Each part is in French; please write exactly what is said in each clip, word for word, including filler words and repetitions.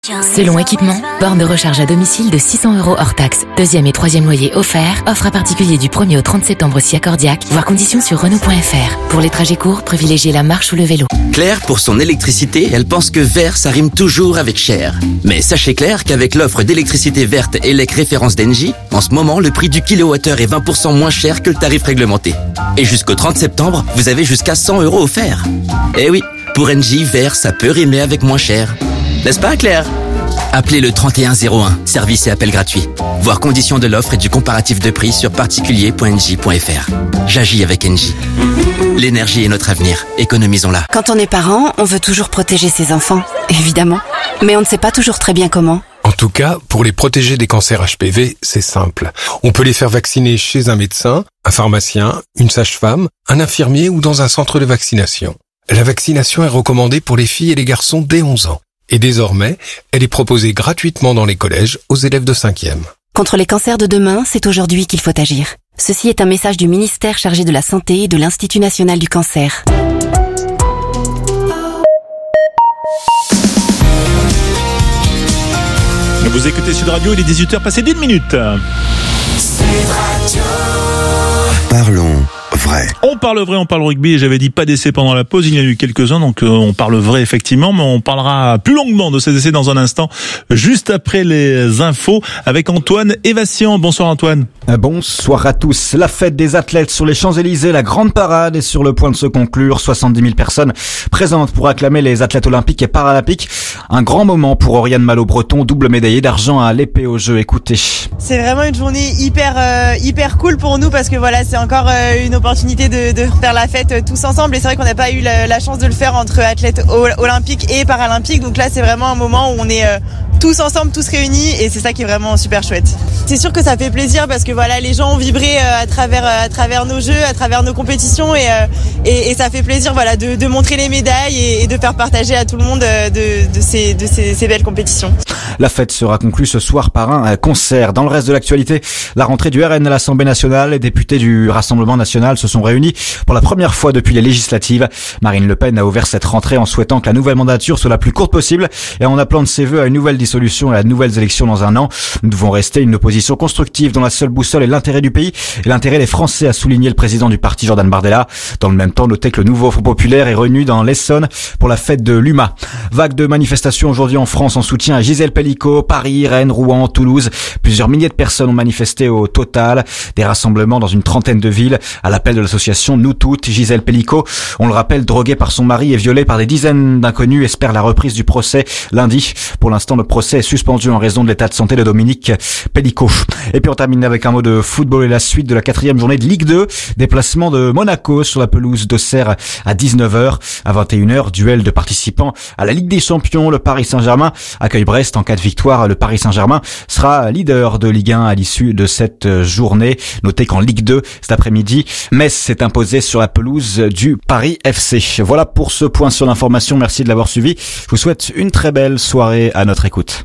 Selon équipement, borne de recharge à domicile de six cents euros hors taxe. Deuxième et troisième loyer offert. Offre à particulier du premier au trente septembre si accordiaque. Voir conditions sur Renault point F R. Pour les trajets courts, privilégiez la marche ou le vélo. Claire, pour son électricité, elle pense que vert, ça rime toujours avec cher. Mais sachez Claire qu'avec l'offre d'électricité verte E L E C référence d'Engie, en ce moment, le prix du kilowattheure est vingt pour cent moins cher que le tarif réglementé. Et jusqu'au trente septembre, vous avez jusqu'à cent euros offerts. Eh oui, pour Engie, vert, ça peut rimer avec moins cher. N'est-ce pas, Claire? Appelez le trente et un zéro un, service et appel gratuit. Voir conditions de l'offre et du comparatif de prix sur particulier point engie point F R. J'agis avec Engie. L'énergie est notre avenir, économisons-la. Quand on est parent, on veut toujours protéger ses enfants, évidemment. Mais on ne sait pas toujours très bien comment. En tout cas, pour les protéger des cancers H P V, c'est simple. On peut les faire vacciner chez un médecin, un pharmacien, une sage-femme, un infirmier ou dans un centre de vaccination. La vaccination est recommandée pour les filles et les garçons dès onze ans. Et désormais, elle est proposée gratuitement dans les collèges aux élèves de cinquième. Contre les cancers de demain, c'est aujourd'hui qu'il faut agir. Ceci est un message du ministère chargé de la Santé et de l'Institut national du cancer. Vous écoutez Sud Radio, il est dix-huit heures passées d'une minute. Parlons vrai. On parle vrai, on parle rugby, et j'avais dit pas d'essai pendant la pause, il y en a eu quelques-uns, donc euh, on parle vrai effectivement, mais on parlera plus longuement de ces essais dans un instant, juste après les infos, avec Antoine Evassian. Bonsoir Antoine. Bonsoir à tous. La fête des athlètes sur les Champs-Élysées, la grande parade est sur le point de se conclure. soixante-dix mille personnes présentes pour acclamer les athlètes olympiques et paralympiques. Un grand moment pour Oriane Malo-Breton, double médaillée d'argent à l'épée aux Jeux. Écoutez. C'est vraiment une journée hyper euh, hyper cool pour nous parce que voilà, c'est encore euh, une opportunité de, de faire la fête euh, tous ensemble. Et c'est vrai qu'on n'a pas eu la, la chance de le faire entre athlètes olympiques et paralympiques. Donc là, c'est vraiment un moment où on est euh, tous ensemble, tous réunis, et c'est ça qui est vraiment super chouette. C'est sûr que ça fait plaisir parce que voilà, les gens ont vibré euh, à travers euh, à travers nos jeux, à travers nos compétitions, et euh, et, et ça fait plaisir voilà de, de montrer les médailles et, et de faire partager à tout le monde euh, de, de ces de ces, ces belles compétitions. La fête sera conclue ce soir par un concert. Dans le reste de l'actualité, la rentrée du R N à l'Assemblée nationale, les députés du Rassemblement national se sont réunis pour la première fois depuis les législatives. Marine Le Pen a ouvert cette rentrée en souhaitant que la nouvelle mandature soit la plus courte possible et en appelant de ses vœux à une nouvelle dissolution et à de nouvelles élections dans un an. Nous devons rester une opposition constructive dont la seule boussole est l'intérêt du pays et l'intérêt des Français, a souligné le président du parti Jordan Bardella. Dans le même temps, notez que le nouveau Front populaire est revenu dans l'Essonne pour la fête de l'U M A. Vague de manifestations aujourd'hui en France en soutien à Gisèle Pelicot. Paris, Rennes, Rouen, Toulouse. Plusieurs milliers de personnes ont manifesté au total. Des rassemblements dans une trentaine de villes à l'appel de l'association Nous Toutes. Gisèle Pelicot, on le rappelle, droguée par son mari et violée par des dizaines d'inconnus, espère la reprise du procès lundi. Pour l'instant, le procès est suspendu en raison de l'état de santé de Dominique Pelicot. Et puis on termine avec un mot de football et la suite de la quatrième journée de Ligue deux. Déplacement de Monaco sur la pelouse d'Auxerre à dix-neuf heures. À vingt et une heures, duel de participants à la Ligue des Champions. Le Paris Saint-Germain accueille Brest. En cas de victoire, le Paris Saint-Germain sera leader de Ligue un à l'issue de cette journée. Notez qu'en Ligue deux, cet après-midi, Metz s'est imposé sur la pelouse du Paris F C. Voilà pour ce point sur l'information. Merci de l'avoir suivi. Je vous souhaite une très belle soirée à notre écoute.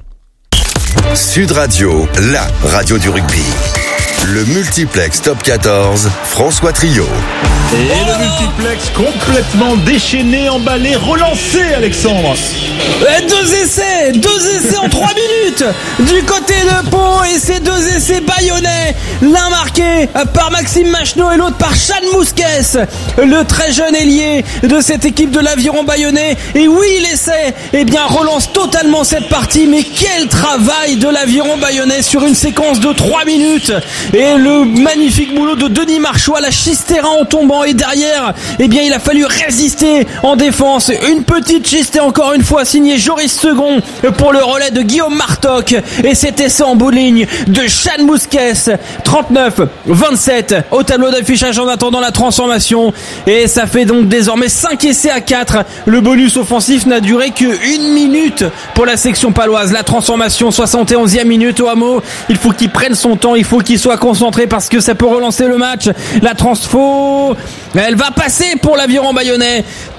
Sud Radio, la radio du rugby. Le multiplex Top quatorze, François Trio. Et le multiplex complètement déchaîné, emballé, relancé, Alexandre. Et deux essais, deux essais en trois minutes du côté de Pau, et ces deux essais bayonnais, l'un marqué par Maxime Macheneau et l'autre par Chan Mousquès, le très jeune ailier de cette équipe de l'Aviron bayonnais. Et oui, l'essai, eh bien, relance totalement cette partie, mais quel travail de l'Aviron bayonnais sur une séquence de trois minutes. Et le magnifique boulot de Denis Marchot à la Chistera en tombant, et derrière, eh bien, il a fallu résister en défense. Une petite Chistera encore une fois, signé Joris Second pour le relais de Guillaume Martoc, et cet essai en bout de ligne de Chan Mousquès. Trente-neuf vingt-sept au tableau d'affichage en attendant la transformation, et ça fait donc désormais cinq essais à quatre. Le bonus offensif n'a duré que une minute pour la section paloise. La transformation, soixante et onzième minute au hameau. Il faut qu'il prenne son temps, il faut qu'il soit concentré parce que ça peut relancer le match. La transfo, elle va passer pour l'Aviron bayonnais.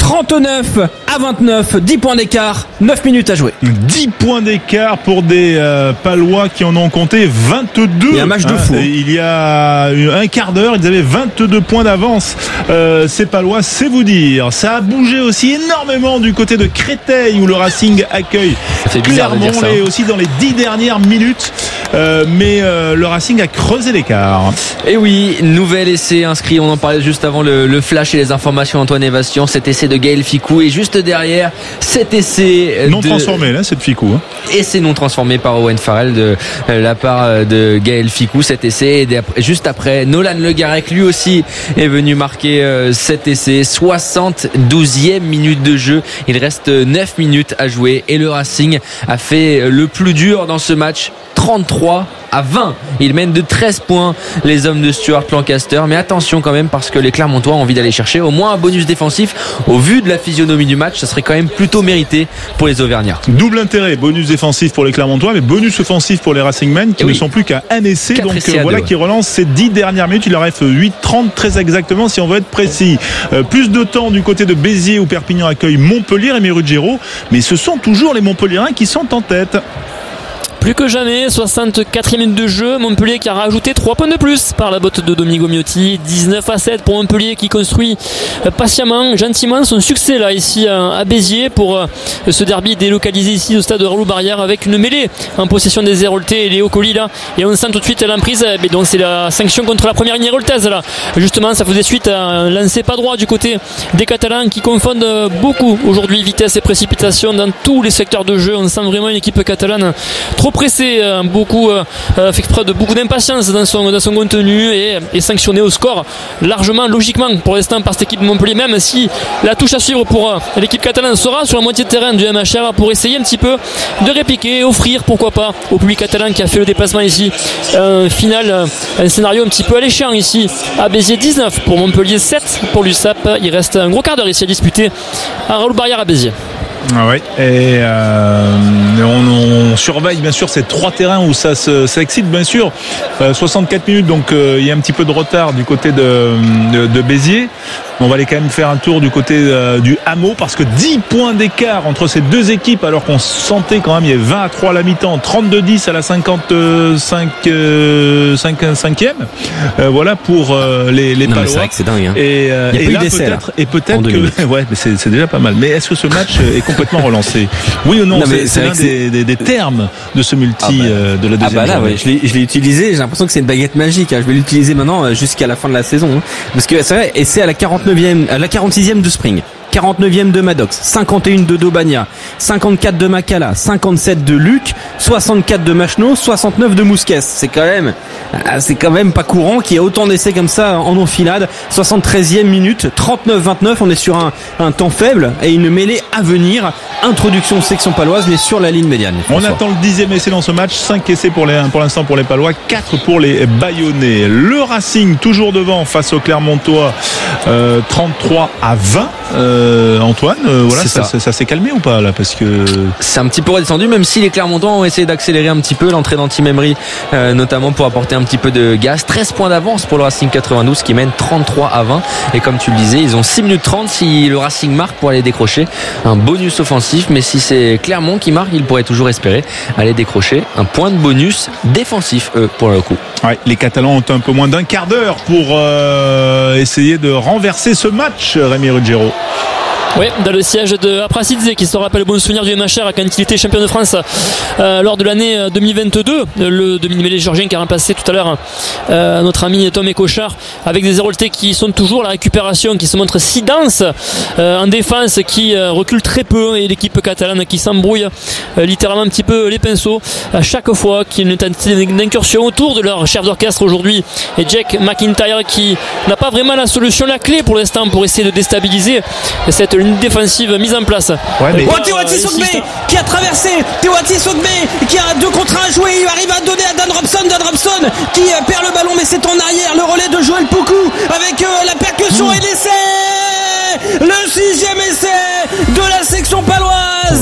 trente-neuf à vingt-neuf, dix points d'écart, neuf minutes à jouer. dix points d'écart pour des euh, Palois qui en ont compté vingt-deux. Il y a un match de fou. Hein, il y a un quart d'heure, ils avaient vingt-deux points d'avance. Euh, ces Palois, c'est vous dire. Ça a bougé aussi énormément du côté de Créteil où le Racing accueille Clermont et aussi dans les dix dernières minutes. Euh, mais euh, le Racing a creusé l'écart. Et oui, nouvel essai inscrit, on en parlait juste avant le, le flash et les informations Antoine Evassion, cet essai de Gaël Ficou et juste derrière cet essai non de... transformé là, c'est de Ficou hein. Essai non transformé par Owen Farrell de euh, la part de Gaël Ficou, cet essai et juste après Nolan Le Garec lui aussi est venu marquer euh, cet essai. Soixante-douzième minute de jeu, il reste neuf minutes à jouer et le Racing a fait le plus dur dans ce match, trente-trois à vingt. Il mène de treize points les hommes de Stuart Lancaster, mais attention quand même parce que les Clermontois ont envie d'aller chercher au moins un bonus défensif. Au vu de la physionomie du match, ça serait quand même plutôt mérité pour les Auvergnats. Double intérêt, bonus défensif pour les Clermontois, mais bonus offensif pour les Racingmen qui oui. ne sont plus qu'à un essai, donc essais voilà deux, ouais. qui relance ces dix dernières minutes. Il leur reste huit trente très exactement si on veut être précis. Euh, plus de temps du côté de Béziers où Perpignan accueille Montpellier et Ruggiero, mais ce sont toujours les Montpelliérains qui sont en tête. Plus que jamais, soixante-quatrième minute de jeu, Montpellier qui a rajouté trois points de plus par la botte de Domingo Miotti, dix-neuf à sept pour Montpellier qui construit patiemment, gentiment son succès là ici à Béziers pour ce derby délocalisé ici au stade de Raoul Barrière avec une mêlée en possession des Héroltais et Léo Colli là, et on sent tout de suite l'emprise, mais donc c'est la sanction contre la première ligne héroltaise là, justement ça faisait suite à un lancer pas droit du côté des Catalans qui confondent beaucoup aujourd'hui vitesse et précipitation dans tous les secteurs de jeu. On sent vraiment une équipe catalane trop pressé, beaucoup euh, fait preuve de beaucoup d'impatience dans son, dans son contenu et, et sanctionné au score largement logiquement pour l'instant par cette équipe de Montpellier, même si la touche à suivre pour euh, l'équipe catalane sera sur la moitié de terrain du M H R pour essayer un petit peu de répliquer, offrir pourquoi pas au public catalan qui a fait le déplacement ici un final, un scénario un petit peu alléchant ici à Béziers. Dix-neuf pour Montpellier, sept pour l'U S A P. Il reste un gros quart d'heure ici à disputer à Raoul Barrière à Béziers. Ah ouais. Et euh, on, on surveille bien sûr ces trois terrains où ça, se, ça excite bien sûr. Euh, soixante-quatre minutes, donc euh, il y a un petit peu de retard du côté de, de, de Béziers. On va aller quand même faire un tour du côté euh, du Hameau parce que dix points d'écart entre ces deux équipes alors qu'on sentait quand même il y avait vingt à trois à la mi-temps, trente-deux dix à la cinquante-cinq euh, cinquième. Euh, voilà pour euh, les, les Palois. C'est vrai que c'est dingue. Hein. Et, euh, il y a et pas là, eu d'essai, peut-être, là, et peut-être que ouais, mais c'est, c'est déjà pas mal. Mais est-ce que ce match est complètement relancé? Oui ou non, non c'est, c'est, c'est l'un des, des, des termes de ce multi ah bah, euh, de la deuxième. Ah bah là, ouais, je, l'ai, je l'ai utilisé. J'ai l'impression que c'est une baguette magique. Hein. Je vais l'utiliser maintenant jusqu'à la fin de la saison, hein. Parce que c'est vrai. Et c'est à la quarante-neuvième, à la quarante-sixième de Spring. quarante-neuvième de Maddox, cinquante et un de Daubagna, cinquante-quatre de Macala, cinquante-sept de Luc, soixante-quatre de Macheneau, soixante-neuf de Mousquès. C'est quand même, c'est quand même pas courant qu'il y ait autant d'essais comme ça en enfilade. soixante-treizième minute, trente-neuf vingt-neuf, on est sur un, un temps faible et une mêlée à venir. Introduction section paloise, mais sur la ligne médiane. François. On attend le dixième essai dans ce match, cinq essais pour, les, pour l'instant pour les Palois, quatre pour les Bayonnais. Le Racing toujours devant face aux Clermontois, euh, trente-trois à vingt. Euh, Antoine, euh, voilà, ça, ça. Ça, ça s'est calmé ou pas là, parce que c'est un petit peu redescendu, même si les Clermontois ont essayé d'accélérer un petit peu l'entrée d'Anti Emery, euh, notamment pour apporter un petit peu de gaz. treize points d'avance pour le Racing quatre-vingt-douze qui mène trente-trois à vingt. Et comme tu le disais, ils ont six minutes trente si le Racing marque pour aller décrocher un bonus offensif. Mais si c'est Clermont qui marque, ils pourraient toujours espérer aller décrocher un point de bonus défensif, eux, pour le coup. Ouais, les Catalans ont un peu moins d'un quart d'heure pour euh, essayer de renverser ce match, Rémi Ruggiero. Oui, dans le siège de Aprasidze qui se rappelle le bon souvenir du M H R quand il était champion de France euh, lors de l'année deux mille vingt-deux, le demi-mêlée géorgien qui a remplacé tout à l'heure euh, notre ami Tom Écochard, avec des Héroltais qui sont toujours la récupération, qui se montrent si dense euh, en défense, qui euh, recule très peu, et l'équipe catalane qui s'embrouille euh, littéralement un petit peu les pinceaux à chaque fois qu'il y a une tentative d'incursion autour de leur chef d'orchestre aujourd'hui, et Jack McIntyre qui n'a pas vraiment la solution, la clé pour l'instant pour essayer de déstabiliser cette ligne défensive mise en place. Ouais, mais... Oh, Théoati Sogbe qui a traversé, Théoati Sogbe qui a deux contre un à jouer, il arrive à donner à Dan Robson, Dan Robson qui perd le ballon mais c'est en arrière, le relais de Joël Poucou avec euh, la percussion mmh. et l'essai, le sixième essai de la section paloise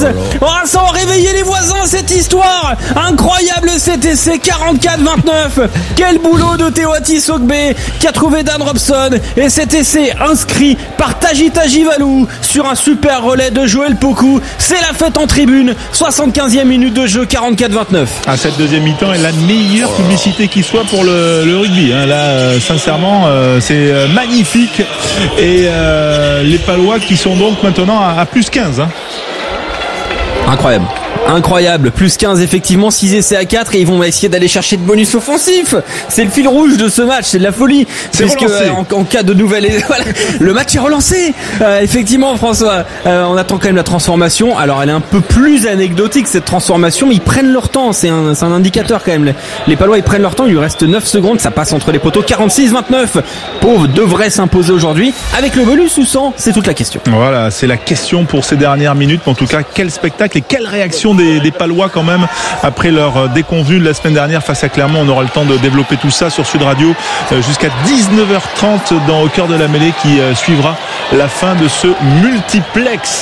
Oh, ça a réveillé les voisins cette histoire. Incroyable cet essai, quarante-quatre vingt-neuf. Quel boulot de Teoti Sogbe qui a trouvé Dan Robson. Et cet essai inscrit par Taji Tajivalou sur un super relais de Joël Poku. C'est la fête en tribune. soixante-quinzième minute de jeu, quarante-quatre vingt-neuf. Ah, cette deuxième mi-temps est la meilleure publicité qui soit pour le, le rugby. Hein. Là, euh, sincèrement, euh, c'est euh, magnifique. Et euh, les Palois qui sont donc maintenant à, à plus quinze. Hein. Incroyable. Incroyable, plus quinze effectivement, six essais à quatre et ils vont essayer d'aller chercher de bonus offensifs. C'est le fil rouge de ce match, c'est de la folie. C'est puisque euh, en, en cas de nouvelle, voilà, le match est relancé. Euh, effectivement, François, euh, on attend quand même la transformation. Alors elle est un peu plus anecdotique cette transformation, mais ils prennent leur temps. C'est un, c'est un indicateur quand même. Les, les Palois ils prennent leur temps. Il lui reste neuf secondes, ça passe entre les poteaux. quarante-six vingt-neuf. Pau devrait s'imposer aujourd'hui avec le bonus ou sans. C'est toute la question. Voilà, c'est la question pour ces dernières minutes. En tout cas, quel spectacle et quelle réaction Des, des Palois quand même après leur déconvenue de la semaine dernière face à Clermont. On aura le temps de développer tout ça sur Sud Radio jusqu'à dix-neuf heures trente dans Au cœur de la mêlée qui suivra la fin de ce multiplex.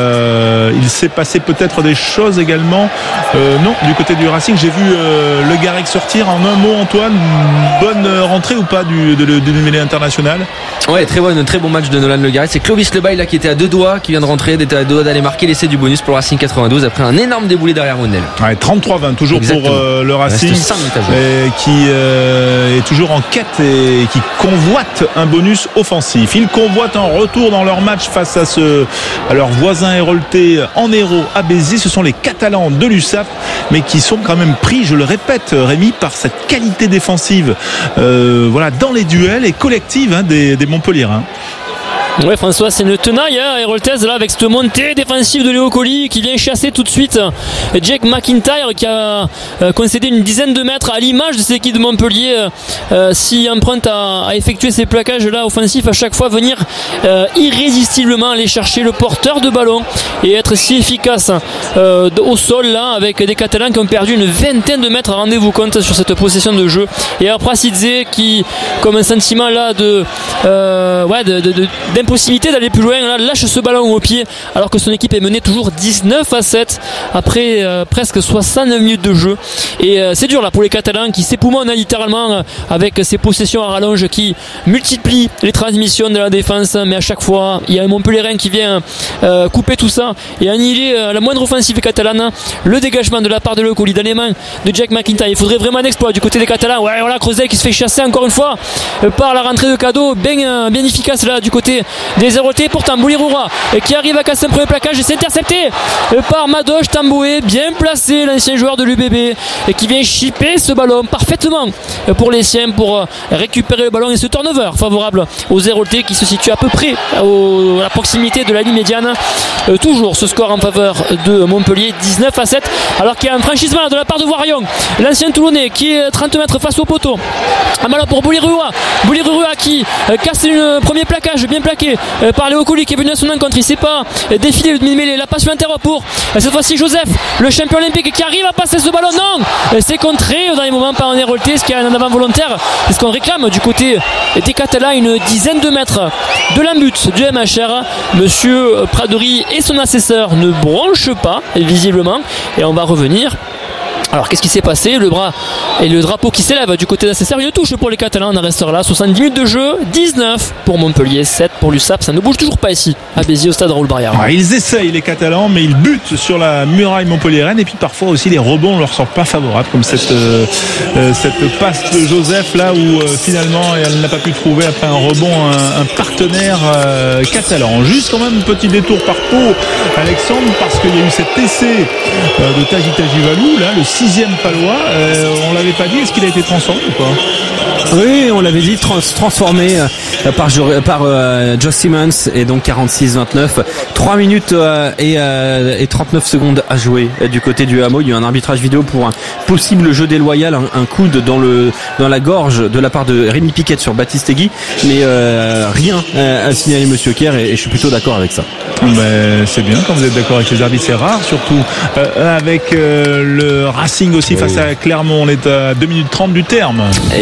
Euh, il s'est passé peut-être des choses également. Euh, non, du côté du Racing, j'ai vu euh, Le Garec sortir. En un mot, Antoine, bonne rentrée ou pas du, de, de, de mêlée internationale? Ouais, très bon, très bon match de Nolan Le Garec. C'est Clovis Lebaille là qui était à deux doigts, qui vient de rentrer, était à deux doigts d'aller marquer l'essai du bonus pour le Racing quatre-vingt-douze après un énorme déboulé derrière Monel. Ouais, trente-trois vingt toujours. Exactement. Pour euh, le Racing euh, qui euh, est toujours en quête et qui convoite un bonus offensif. Ils convoitent un retour dans leur match face à, ce, à leurs voisins héroltés en héros à Béziers. Ce sont les Catalans de l'U S A P, mais qui sont quand même pris, je le répète Rémi, par cette qualité défensive euh, voilà, dans les duels et collective hein, des, des Montpelliérains. Ouais, François, c'est une tenaille hein, Héroltaise là avec cette montée défensive de Léo Colli qui vient chasser tout de suite Jake McIntyre qui a euh, concédé une dizaine de mètres à l'image de cette équipe de Montpellier euh, s'y emprunte à, à effectuer ces plaquages là offensifs à chaque fois, venir euh, irrésistiblement aller chercher le porteur de ballon et être si efficace euh, au sol là avec des Catalans qui ont perdu une vingtaine de mètres, rendez-vous compte sur cette possession de jeu. Et après Sidze qui comme un sentiment là de euh, ouais de, de, de possibilité d'aller plus loin, là, lâche ce ballon au pied alors que son équipe est menée toujours dix-neuf à sept après euh, presque soixante-neuf minutes de jeu et euh, c'est dur là pour les Catalans qui s'époumonnent littéralement euh, avec ces possessions à rallonge qui multiplient les transmissions de la défense, mais à chaque fois il y a un Montpellierin qui vient euh, couper tout ça et annihiler euh, la moindre offensive catalane. Le dégagement de la part de Le Colli dans les mains de Jack McIntyre, il faudrait vraiment un exploit du côté des Catalans. Ouais, voilà, Creuset qui se fait chasser encore une fois euh, par la rentrée de Cadeau bien, euh, bien efficace là du côté des Héroltais. Pourtant Boulirura qui arrive à casser un premier plaquage et c'est intercepté par Madoche Tamboué, bien placé l'ancien joueur de l'U B B et qui vient chipper ce ballon parfaitement pour les siens pour récupérer le ballon et ce turnover favorable aux Héroltais qui se situe à peu près au, à la proximité de la ligne médiane. Euh, toujours ce score en faveur de Montpellier, dix-neuf à sept, alors qu'il y a un franchissement de la part de Warion, l'ancien Toulonnais qui est trente mètres face au poteau. Un ballon pour Boulirua, Boulirua qui euh, casse un premier plaquage bien plaqué euh, par Léo Colli qui est venu à son encontre. Il ne sait pas euh, défiler, mêler la passe intérieure pour euh, cette fois-ci Joseph, le champion olympique qui arrive à passer ce ballon. Non, euh, c'est contré dans les moments par un Héroltais, ce qui est un avant volontaire. C'est ce qu'on réclame du côté des Catalans, une dizaine de mètres de l'embut du M H R. Monsieur Praderie et son assesseur ne bronchent pas visiblement et on va revenir. Alors qu'est-ce qui s'est passé? Le bras et le drapeau qui s'élève du côté d'assesseur. Une touche pour les Catalans, on en restera là. soixante-dix minutes de jeu, dix-neuf pour Montpellier, sept pour l'U S A P. Ça ne bouge toujours pas ici à Béziers au stade Raoul Barrière. Ah, ils essayent les Catalans, mais ils butent sur la muraille montpelliéraine et puis parfois aussi les rebonds ne leur sont pas favorables, comme cette, euh, cette passe de Joseph là où euh, finalement elle n'a pas pu trouver après un rebond un, un partenaire euh, catalan. Juste quand même un petit détour par Pau, Alexandre, parce qu'il y a eu cet essai euh, de Taji Tajivalou là, le sixième palois, euh, on l'avait pas dit, est-ce qu'il a été transformé ou pas? Oui, on l'avait dit, trans- transformé euh, par, par euh, Josh Simmons, et donc quarante-six vingt-neuf, trois minutes euh, et, euh, et trente-neuf secondes à jouer euh, du côté du Hameau. Il y a eu un arbitrage vidéo pour un possible jeu déloyal, un, un coude dans le dans la gorge de la part de Rémi Piquet sur Baptiste Egui, mais euh, rien euh, à signaler Monsieur Kerr, et, et je suis plutôt d'accord avec ça. Ben, c'est bien quand vous êtes d'accord avec les arbitres, c'est rare, surtout euh, avec euh, le Racing aussi oui. face à Clermont. On est à deux minutes trente du terme. Exactement.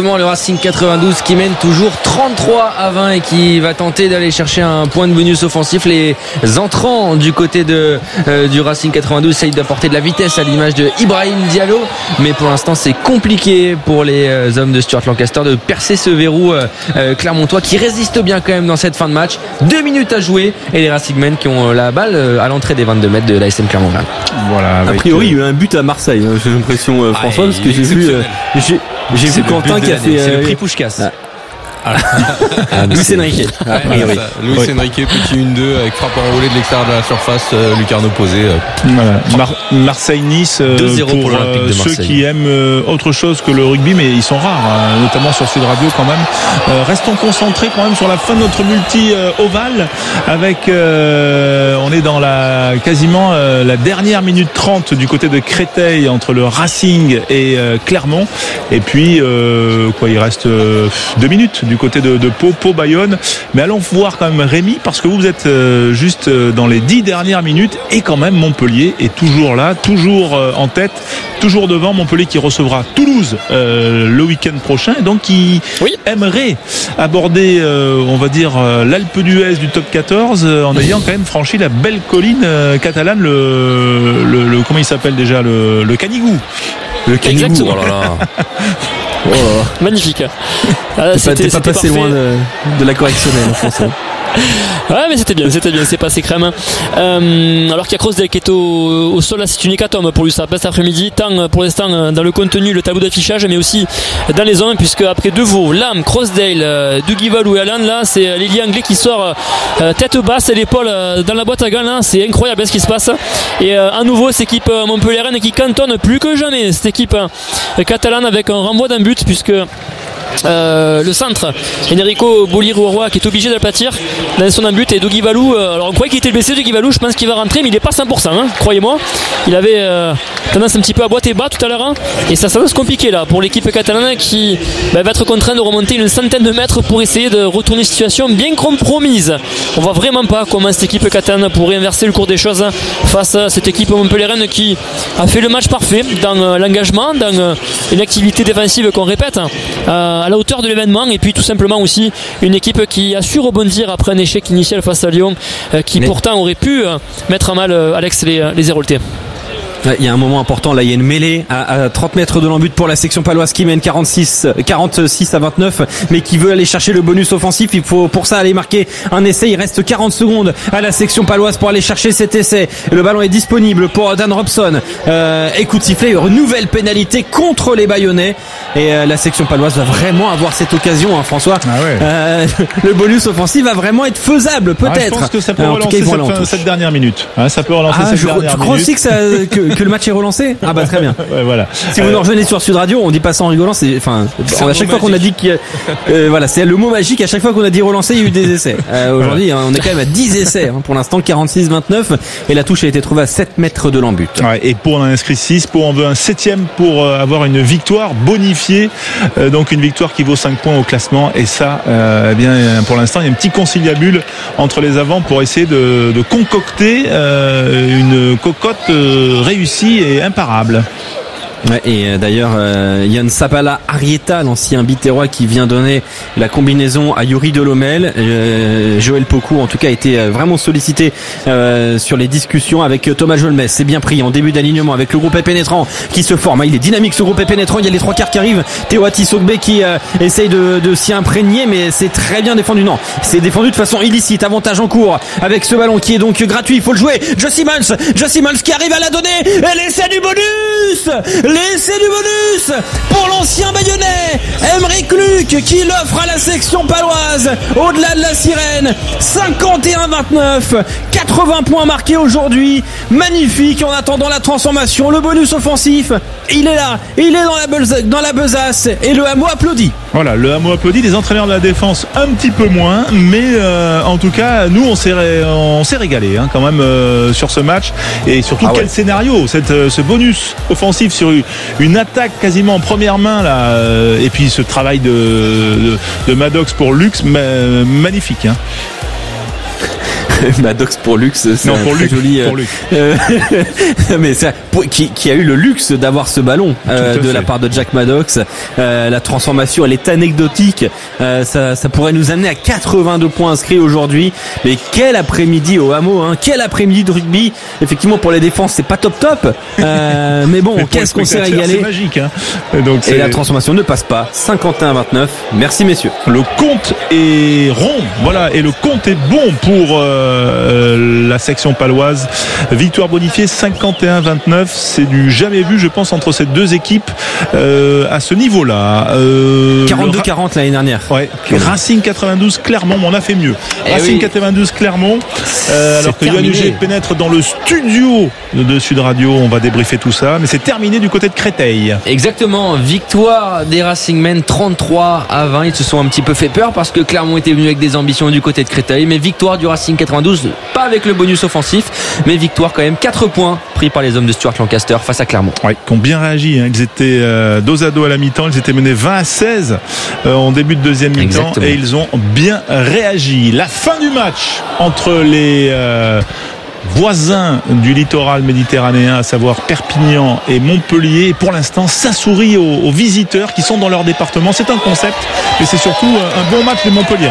Exactement, le Racing quatre-vingt-douze qui mène toujours trente-trois à vingt et qui va tenter d'aller chercher un point de bonus offensif. Les entrants du côté de, euh, du Racing quatre-vingt-douze essayent d'apporter de la vitesse à l'image de Ibrahim Diallo, mais pour l'instant c'est compliqué pour les euh, hommes de Stuart Lancaster de percer ce verrou euh, euh, clermontois qui résiste bien quand même dans cette fin de match. Deux minutes à jouer et les Racingmen qui ont la balle euh, à l'entrée des vingt-deux mètres de l'A S M Clermont. Voilà, a priori, il y a eu un but à Marseille, hein, j'ai l'impression, euh, François, ah, parce que j'ai vu, euh, j'ai, j'ai vu Quentin qui a fait. C'est euh, le prix Puskás. Ah. Ah, Luis Enrique. Ah, oui. Luis ouais. Enrique, petit un deux avec frappe enroulée de l'extérieur de la surface, euh, lucarne opposée. Euh. Voilà. Mar- Marseille-Nice euh, deux zéro pour, pour l'Olympique de Marseille. Ceux qui aiment euh, autre chose que le rugby, mais ils sont rares, hein, notamment sur Sud Radio quand même. Euh, restons concentrés quand même sur la fin de notre multi euh, ovale avec euh, on est dans la quasiment euh, la dernière minute trente du côté de Créteil entre le Racing et euh, Clermont. Et puis euh, quoi, il reste euh, deux minutes du côté de, de Pau, Pau, Bayonne. Mais allons voir quand même Rémi, parce que vous êtes euh, juste euh, dans les dix dernières minutes et quand même Montpellier est toujours là, toujours euh, en tête, toujours devant. Montpellier qui recevra Toulouse euh, le week-end prochain, et donc qui oui. aimerait aborder, euh, on va dire, euh, l'Alpe d'Huez du top quatorze euh, en ayant quand même franchi la belle colline euh, catalane, le, le, le comment il s'appelle déjà, le, le Canigou. Le Canigou. Exactement. Oh là là. Oh là là. Magnifique. Ah, t'es c'était, pas, t'es pas passé parfait. Loin de, de la correctionnelle en français. Ouais, mais c'était bien, c'était bien, c'est passé crème. Euh, alors qu'il y a Crossdale qui est au, au sol, là, c'est une hécatombe pour lui, ça passe cet après-midi, tant pour l'instant dans le contenu, le tableau d'affichage, mais aussi dans les zones, puisque après Deveau, Lam, Crossdale, Dugivalou et Alan, là, c'est Lily Anglais qui sort euh, tête basse et l'épaule euh, dans la boîte à gants, là, c'est incroyable ce qui se passe. Et euh, à nouveau, cette équipe euh, montpelliéraine qui cantonne plus que jamais, cette équipe euh, catalane avec un renvoi d'un but, puisque Euh, le centre, Enrico Boliro-Roy qui est obligé d'aplatir dans son but, et Dougie Valou, euh, alors on croyait qu'il était blessé, Dougie Valou, je pense qu'il va rentrer, mais il est pas cent pour cent, hein, croyez-moi. Il avait euh, tendance un petit peu à boiter bas tout à l'heure, hein, et ça s'annonce compliqué là pour l'équipe catalane qui bah, va être contrainte de remonter une centaine de mètres pour essayer de retourner une situation bien compromise. On voit vraiment pas comment cette équipe catalane pourrait inverser le cours des choses face à cette équipe montpelliéraine qui a fait le match parfait dans euh, l'engagement, dans euh, une activité défensive qu'on répète euh, à la hauteur de l'événement, et puis tout simplement aussi une équipe qui a su rebondir après un échec initial face à Lyon euh, qui Mais... pourtant aurait pu euh, mettre à mal euh, Alex les, les Héroltais. Il y a un moment important là, il y a une mêlée à, à trente mètres de l'embut pour la section paloise qui mène quarante-six, quarante-six à vingt-neuf, mais qui veut aller chercher le bonus offensif. Il faut pour ça aller marquer un essai. Il reste quarante secondes à la section paloise pour aller chercher cet essai. Le ballon est disponible pour Dan Robson. Euh, écoute sifflet, une nouvelle pénalité contre les Bayonnais, et euh, la section paloise va vraiment avoir cette occasion, hein, François. Ah ouais. euh, le bonus offensif va vraiment être faisable, peut-être. Ah, je pense que ça peut euh, relancer cas, cette, fin, cette dernière minute. Hein, ça peut relancer ah, cette je, dernière tu minute. crois aussi que ça que, que le match est relancé? Ah bah très bien. Ouais, voilà. Si vous nous rejoignez sur Sud Radio, on dit pas ça en rigolant, c'est enfin à chaque fois qu'on a dit que euh, voilà, c'est le mot magique, à chaque fois qu'on a dit relancer, il y a eu des essais. Euh, aujourd'hui, on est quand même à dix essais, hein, pour l'instant quarante-six vingt-neuf, et la touche a été trouvée à sept mètres de l'embut. Ouais, et Pau en a inscrit six, Pau en veut un septième pour euh, avoir une victoire bonifiée, euh, donc une victoire qui vaut cinq points au classement, et ça euh, eh bien pour l'instant, il y a un petit conciliabule entre les avants pour essayer de, de concocter euh, une cocotte euh, réussie et imparable. Ouais, et d'ailleurs euh, Yann Sapala Arieta, l'ancien Biterrois, qui vient donner la combinaison à Yuri Delomel. euh, Joël Pokou en tout cas a été vraiment sollicité euh, sur les discussions avec Thomas Jolmes. C'est bien pris en début d'alignement avec le groupe pénétrant qui se forme. Il est dynamique ce groupe pénétrant, il y a les trois quarts qui arrivent. Théo Atisogbe qui euh, essaye de, de s'y imprégner, mais c'est très bien défendu. Non, c'est défendu de façon illicite. Avantage en cours avec ce ballon qui est donc gratuit, il faut le jouer. Joe Simmons, Joe Simmons qui arrive à la donner, et l'essai du bonus, l'essai du bonus pour l'ancien Bayonnais Aymeric Luc qui l'offre à la section paloise au-delà de la sirène. Cinquante et un vingt-neuf, quatre-vingts points marqués aujourd'hui, magnifique. En attendant la transformation, le bonus offensif, il est là, il est dans la, besace, dans la besace, et le hameau applaudit. Voilà, le hameau applaudit, les entraîneurs de la défense un petit peu moins, mais euh, en tout cas nous on s'est, ré, on s'est régalé hein, quand même euh, sur ce match, et surtout ah quel ouais. scénario, cette, euh, ce bonus offensif sur une attaque quasiment en première main là, euh, et puis ce travail de, de, de Maddox pour Lux, ma, magnifique hein. Maddox pour luxe, c'est non, un pour très Luc, joli. pour Luc. Euh, mais ça, pour, qui, qui a eu le luxe d'avoir ce ballon euh, de fait. La part de Jack Maddox. Euh, la transformation, elle est anecdotique. Euh, ça, ça pourrait nous amener à quatre-vingt-deux points inscrits aujourd'hui. Mais quel après-midi au hameau, hein, quel après-midi de rugby. Effectivement, pour les défenses, c'est pas top top. Euh, mais bon, mais qu'est-ce qu'on s'est régalé. C'est magique, hein. Et, donc, et la transformation ne passe pas. cinquante et un à vingt-neuf. Merci messieurs. Le compte est rond, voilà, et le compte est bon pour euh, la section paloise. Victoire bonifiée cinquante et un à vingt-neuf. C'est du jamais vu, je pense, entre ces deux équipes euh, à ce niveau-là. Euh, quarante-deux quarante l'année dernière. Ouais. Racing quatre-vingt-douze Clermont, on a fait mieux. Eh Racing oui. quatre-vingt-douze Clermont. Euh, alors que Yoann Huget pénètre dans le studio de Sud Radio, on va débriefer tout ça, mais c'est terminé du côté de Créteil. Exactement, victoire des Racingmen trente-trois à vingt. Ils se sont un petit peu fait peur parce que Clermont était venu avec des ambitions du côté de Créteil, mais victoire du Racing quatre-vingt-douze, pas avec le bonus offensif, mais victoire quand même, quatre points pris par les hommes de Stuart Lancaster face à Clermont. Oui, qui ont bien réagi, hein. Ils étaient euh, dos à dos à la mi-temps, ils étaient menés vingt à seize euh, en début de deuxième mi-temps. Exactement. Et ils ont bien réagi. La fin du match entre les euh, voisins du littoral méditerranéen, à savoir Perpignan et Montpellier. Et pour l'instant, ça sourit aux, aux visiteurs qui sont dans leur département. C'est un concept, mais c'est surtout un bon match des Montpellier.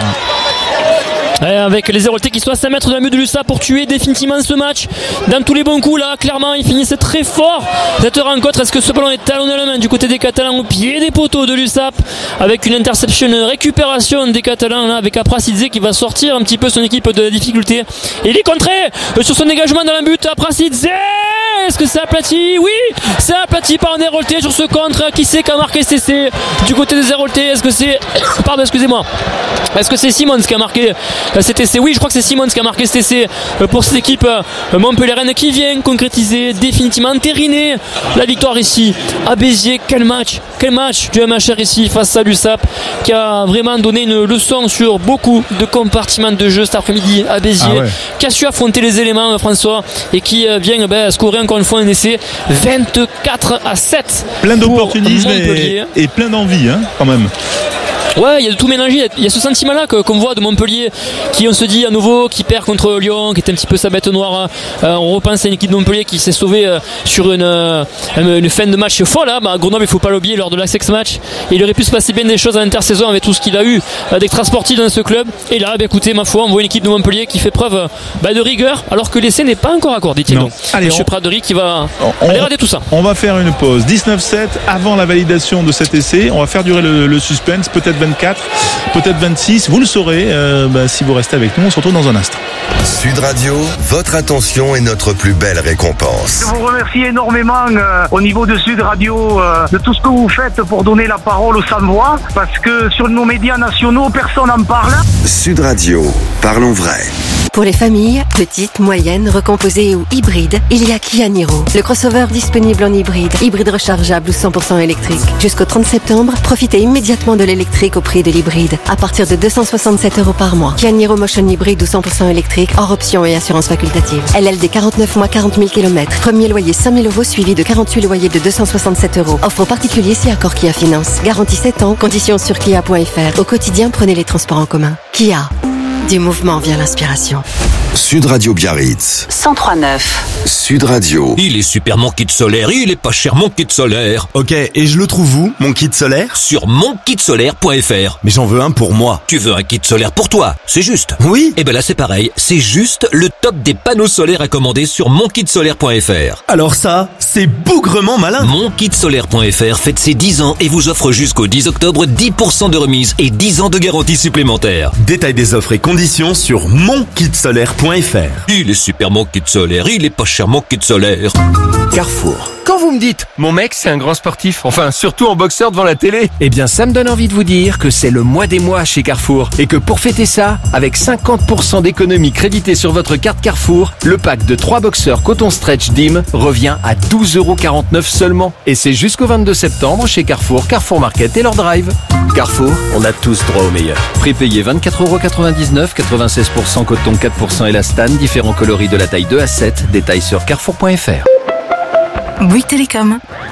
Avec les Héroltais qui sont à cinq mètres de la mue de l'U S A P pour tuer définitivement ce match dans tous les bons coups là, clairement ils finissent très fort cette rencontre. Est-ce que ce ballon est talonné à la main du côté des Catalans au pied des poteaux de l'U S A P avec une interception, une récupération des Catalans là, avec Aprasidze qui va sortir un petit peu son équipe de la difficulté et il est contré sur son dégagement dans le but. Aprasidze, est-ce que c'est aplati? Oui, c'est aplati par un Héroltais sur ce contre. Qui c'est qui a marqué C C du côté des Héroltais? Est-ce que c'est pardon excusez-moi est-ce que c'est Simons qui a marqué cet essai? Oui, je crois que c'est Simons qui a marqué cet essai pour cette équipe montpelliéraine qui vient concrétiser, définitivement entériner la victoire ici à Béziers. Quel match, quel match du M H R ici face à l'U S A P qui a vraiment donné une leçon sur beaucoup de compartiments de jeu cet après-midi à Béziers, ah ouais. qui a su affronter les éléments, François, et qui vient ben, scorer encore une fois un essai vingt-quatre à sept. Plein d'opportunisme et, et plein d'envie hein, quand même. Ouais, il y a de tout mélangé. Il y a ce sentiment-là que, qu'on voit de Montpellier, qui on se dit à nouveau, qui perd contre Lyon, qui était un petit peu sa bête noire. Euh, on repense à une équipe de Montpellier qui s'est sauvée euh, sur une, euh, une fin de match folle. Hein. Bah, Grenoble, il faut pas l'oublier lors de la sex match. Il aurait pu se passer bien des choses à l'intersaison avec tout ce qu'il a eu euh, d'extra sportif dans ce club. Et là, bah, écoutez, ma foi, on voit une équipe de Montpellier qui fait preuve bah, de rigueur, alors que l'essai n'est pas encore accordé. Tiens donc, Allez, Monsieur on... Pradery qui va on, aller rater tout ça. On va faire une pause. dix-neuf sept avant la validation de cet essai. On va faire durer le, le suspense, peut-être vingt-quatre. Peut-être vingt-six, vous le saurez euh, bah, si vous restez avec nous. On se retrouve dans un instant. Sud Radio, votre attention est notre plus belle récompense. Je vous remercie énormément euh, au niveau de Sud Radio euh, de tout ce que vous faites pour donner la parole aux sans-voix, parce que sur nos médias nationaux, personne n'en parle. Sud Radio, parlons vrai. Pour les familles, petites, moyennes, recomposées ou hybrides, il y a Kia Niro. Le crossover disponible en hybride, hybride rechargeable ou cent pour cent électrique. Jusqu'au trente septembre, profitez immédiatement de l'électrique au prix de l'hybride, à partir de deux cent soixante-sept euros par mois. Kia Niro Motion hybride ou cent pour cent électrique, hors option et assurance facultative. L L D quarante-neuf mois, quarante mille kilomètres. Premier loyer cinq mille euros suivi de quarante-huit loyers de deux cent soixante-sept euros. Offre aux particuliers si accord Kia Finance. Garantie sept ans, conditions sur kia point f r. Au quotidien, prenez les transports en commun. Kia. Du mouvement vient l'inspiration. Sud Radio Biarritz. cent trois neuf. Sud Radio. Il est super mon kit solaire, il est pas cher mon kit solaire. Ok, et je le trouve où, mon kit solaire? Sur mon kit solaire point f r. Mais j'en veux un pour moi. Tu veux un kit solaire pour toi, c'est juste. Oui. Et ben là c'est pareil, c'est juste le top des panneaux solaires à commander sur mon kit solaire point f r. Alors ça, c'est bougrement malin. mon kit solaire point f r fête ses dix ans et vous offre jusqu'au dix octobre dix pour cent de remise et dix ans de garantie supplémentaire. Détail des offres et conditions sur mon kit solaire point f r. Il est super mon kit solaire, il est pas cher mon kit solaire. Carrefour. Quand vous me dites, mon mec c'est un grand sportif, enfin surtout en boxeur devant la télé, eh bien ça me donne envie de vous dire que c'est le mois des mois chez Carrefour et que pour fêter ça, avec cinquante pour cent d'économie créditée sur votre carte Carrefour, le pack de trois boxeurs coton stretch D I M revient à douze euros quarante-neuf seulement. Et c'est jusqu'au vingt-deux septembre chez Carrefour, Carrefour Market et leur drive. Carrefour, on a tous droit au meilleur. Prix payé vingt-quatre euros quatre-vingt-dix-neuf, quatre-vingt-seize pour cent coton, quatre pour cent élastane, différents coloris de la taille deux à sept, détails sur carrefour point f r. Bouygues Télécom. Qu'est-ce qu'on a ?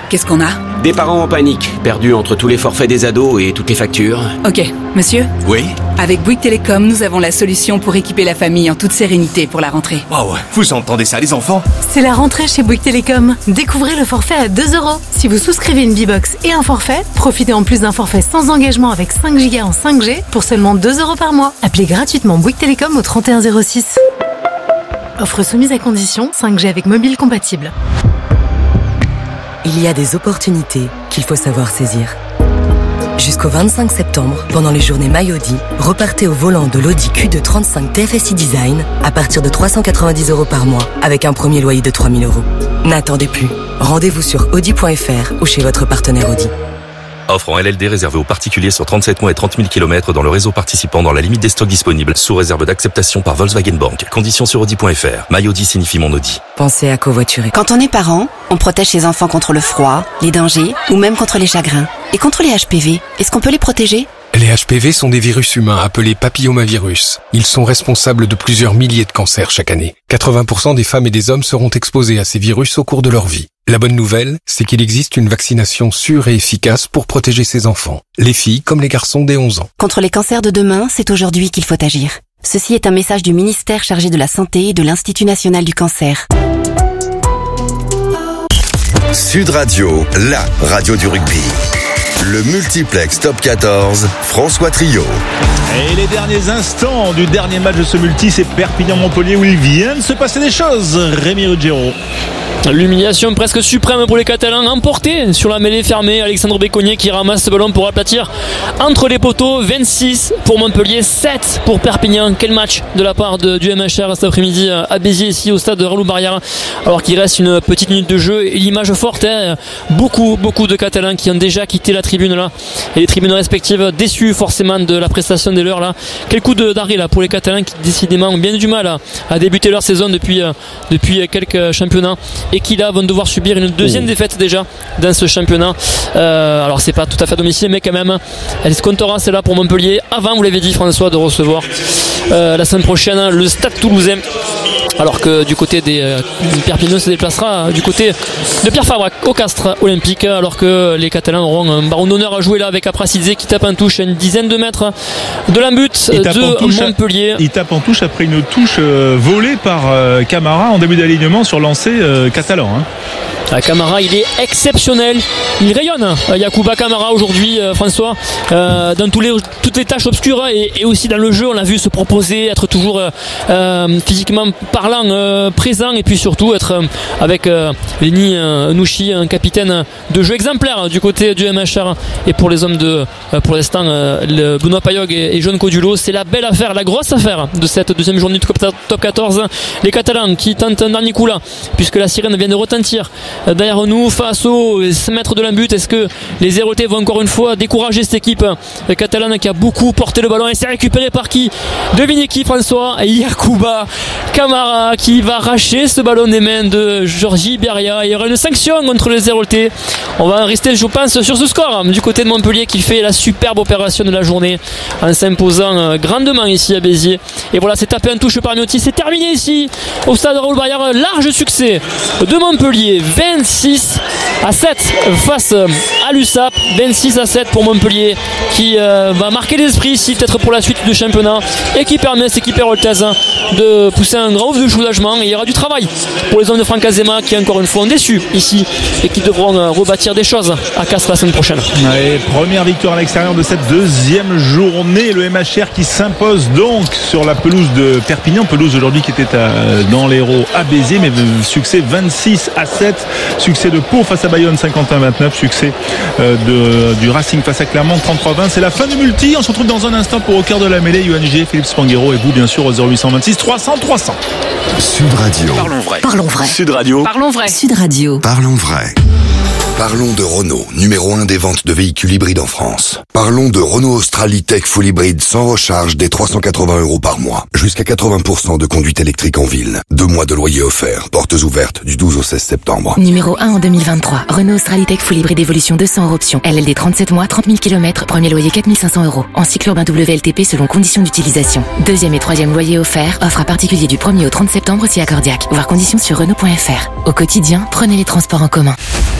Des parents en panique, perdus entre tous les forfaits des ados et toutes les factures. Ok, monsieur ? Oui ? Avec Bouygues Télécom, nous avons la solution pour équiper la famille en toute sérénité pour la rentrée. Waouh, vous entendez ça les enfants ? C'est la rentrée chez Bouygues Télécom. Découvrez le forfait à deux euros. Si vous souscrivez une B-Box et un forfait, profitez en plus d'un forfait sans engagement avec cinq giga en cinq G pour seulement deux euros par mois. Appelez gratuitement Bouygues Télécom au trente et un zéro six. Offre soumise à condition, cinq G avec mobile compatible. Il y a des opportunités qu'il faut savoir saisir. Jusqu'au vingt-cinq septembre, pendant les journées MyAudi, repartez au volant de l'Audi Q deux trente-cinq T F S I Design à partir de trois cent quatre-vingt-dix euros par mois, avec un premier loyer de trois mille euros. N'attendez plus. Rendez-vous sur audi point f r ou chez votre partenaire Audi. Offre en L L D réservée aux particuliers sur trente-sept mois et trente mille kilomètres dans le réseau participant dans la limite des stocks disponibles, sous réserve d'acceptation par Volkswagen Bank. Conditions sur audi point f r. MyAudi signifie mon Audi. Pensez à covoiturer. Quand on est parent, on protège ses enfants contre le froid, les dangers ou même contre les chagrins. Et contre les H P V, est-ce qu'on peut les protéger ? Les H P V sont des virus humains appelés papillomavirus. Ils sont responsables de plusieurs milliers de cancers chaque année. quatre-vingts pour cent des femmes et des hommes seront exposés à ces virus au cours de leur vie. La bonne nouvelle, c'est qu'il existe une vaccination sûre et efficace pour protéger ces enfants, les filles comme les garçons dès onze ans. Contre les cancers de demain, c'est aujourd'hui qu'il faut agir. Ceci est un message du ministère chargé de la Santé et de l'Institut National du Cancer. Sud Radio, la radio du rugby. Le multiplex Top quatorze, François Trio. Et les derniers instants du dernier match de ce multi, c'est Perpignan-Montpellier où il vient de se passer des choses. Rémi Ruggiero. L'humiliation presque suprême pour les Catalans, emportés sur la mêlée fermée. Alexandre Béconnier qui ramasse ce ballon pour aplatir entre les poteaux. Vingt-six pour Montpellier, sept pour Perpignan. Quel match de la part de, du M H R cet après-midi à Béziers, ici au stade de Raoult-Barrière, alors qu'il reste une petite minute de jeu. Et l'image forte, hein, beaucoup beaucoup de Catalans qui ont déjà quitté la tribune là, et les tribunes respectives déçus forcément de la prestation des leurs là. Quel coup de, d'arrêt là pour les Catalans qui décidément ont bien du mal à, à débuter leur saison depuis, depuis quelques championnats, et qui là vont devoir subir une deuxième défaite déjà dans ce championnat. Euh, alors c'est pas tout à fait à domicile, mais quand même elle se comptera celle-là pour Montpellier avant, vous l'avez dit François, de recevoir euh, la semaine prochaine le Stade Toulousain, alors que du côté des euh, Perpignan se déplacera du côté de Pierre Fabre au Castres Olympique, alors que les Catalans auront un baron d'honneur à jouer là avec Aprasidze qui tape en touche à une dizaine de mètres de l'embut de Montpellier. Il tape en touche après une touche euh, volée par euh, Camara en début d'alignement sur lancer euh, catalan. Hein. Camara, il est exceptionnel, il rayonne, Yacouba Camara aujourd'hui, euh, François, euh, dans tous les, toutes les tâches obscures, et, et aussi dans le jeu. On l'a vu se proposer, être toujours euh, euh, physiquement parlant, euh, présent, et puis surtout être euh, avec euh, Lenny euh, Nouchi, un capitaine de jeu exemplaire du côté du M H R. Et pour les hommes de, euh, pour l'instant, euh, le Benoît Payog et, et John Codulo, c'est la belle affaire, la grosse affaire de cette deuxième journée du Top quatorze. Les Catalans qui tentent un dernier coup là, puisque la sirène vient de retentir derrière nous face aux mètres de l'embut. Est-ce que les Hérotés vont encore une fois décourager cette équipe catalane qui a beaucoup porté le ballon, et c'est récupéré par qui? Devinez qui, François? Yacouba Camara qui va arracher ce ballon des mains de Georgie Beria. Il y aura une sanction contre les Hérotés. On va rester, je pense, sur ce score du côté de Montpellier qui fait la superbe opération de la journée en s'imposant grandement ici à Béziers. Et voilà, c'est tapé en touche par Miotti. C'est terminé ici au stade Raoult-Barrière. Large succès de Montpellier, vingt-six à sept face à l'U S A P. vingt-six à sept pour Montpellier qui euh, va marquer l'esprit ici peut-être pour la suite du championnat, et qui permet à cette équipe héroltaise de pousser un grand ouf de soulagement. Et il y aura du travail pour les hommes de Franck Azema qui encore une fois ont déçu ici et qui devront euh, rebâtir des choses à Castres la semaine prochaine. Allez, première victoire à l'extérieur de cette deuxième journée. Le M H R qui s'impose donc sur la pelouse de Perpignan, pelouse aujourd'hui qui était à, dans l'Hérault à Béziers, mais succès vingt-six à sept. Succès de Pau face à Bayonne cinquante et un à vingt-neuf. Succès euh, de, du Racing face à Clermont trente-trois à vingt. C'est la fin du multi. On se retrouve dans un instant pour Au cœur de la mêlée. U N G, Philippe Spanghero et vous bien sûr au zéro huit cent vingt-six trois cents trois cents. Sud Radio. Parlons vrai. Parlons vrai. Sud Radio. Parlons vrai. Sud Radio. Parlons vrai. Parlons de Renault, numéro un des ventes de véhicules hybrides en France. Parlons de Renault Australie Tech Full Hybride sans recharge dès trois cent quatre-vingts euros par mois. Jusqu'à quatre-vingts pour cent de conduite électrique en ville. Deux mois de loyer offert. Portes ouvertes du douze au seize septembre. Numéro un en deux mille vingt-trois. Renault Australie Tech Full Hybride Evolution deux cents hors option. L L D trente-sept mois, trente mille kilomètres. Premier loyer quatre mille cinq cents euros. En cycle urbain W L T P selon conditions d'utilisation. Deuxième et troisième loyer offert. Offre à particulier du premier au trente septembre si accordiaque. Voir conditions sur Renault point F R. Au quotidien, prenez les transports en commun. Sud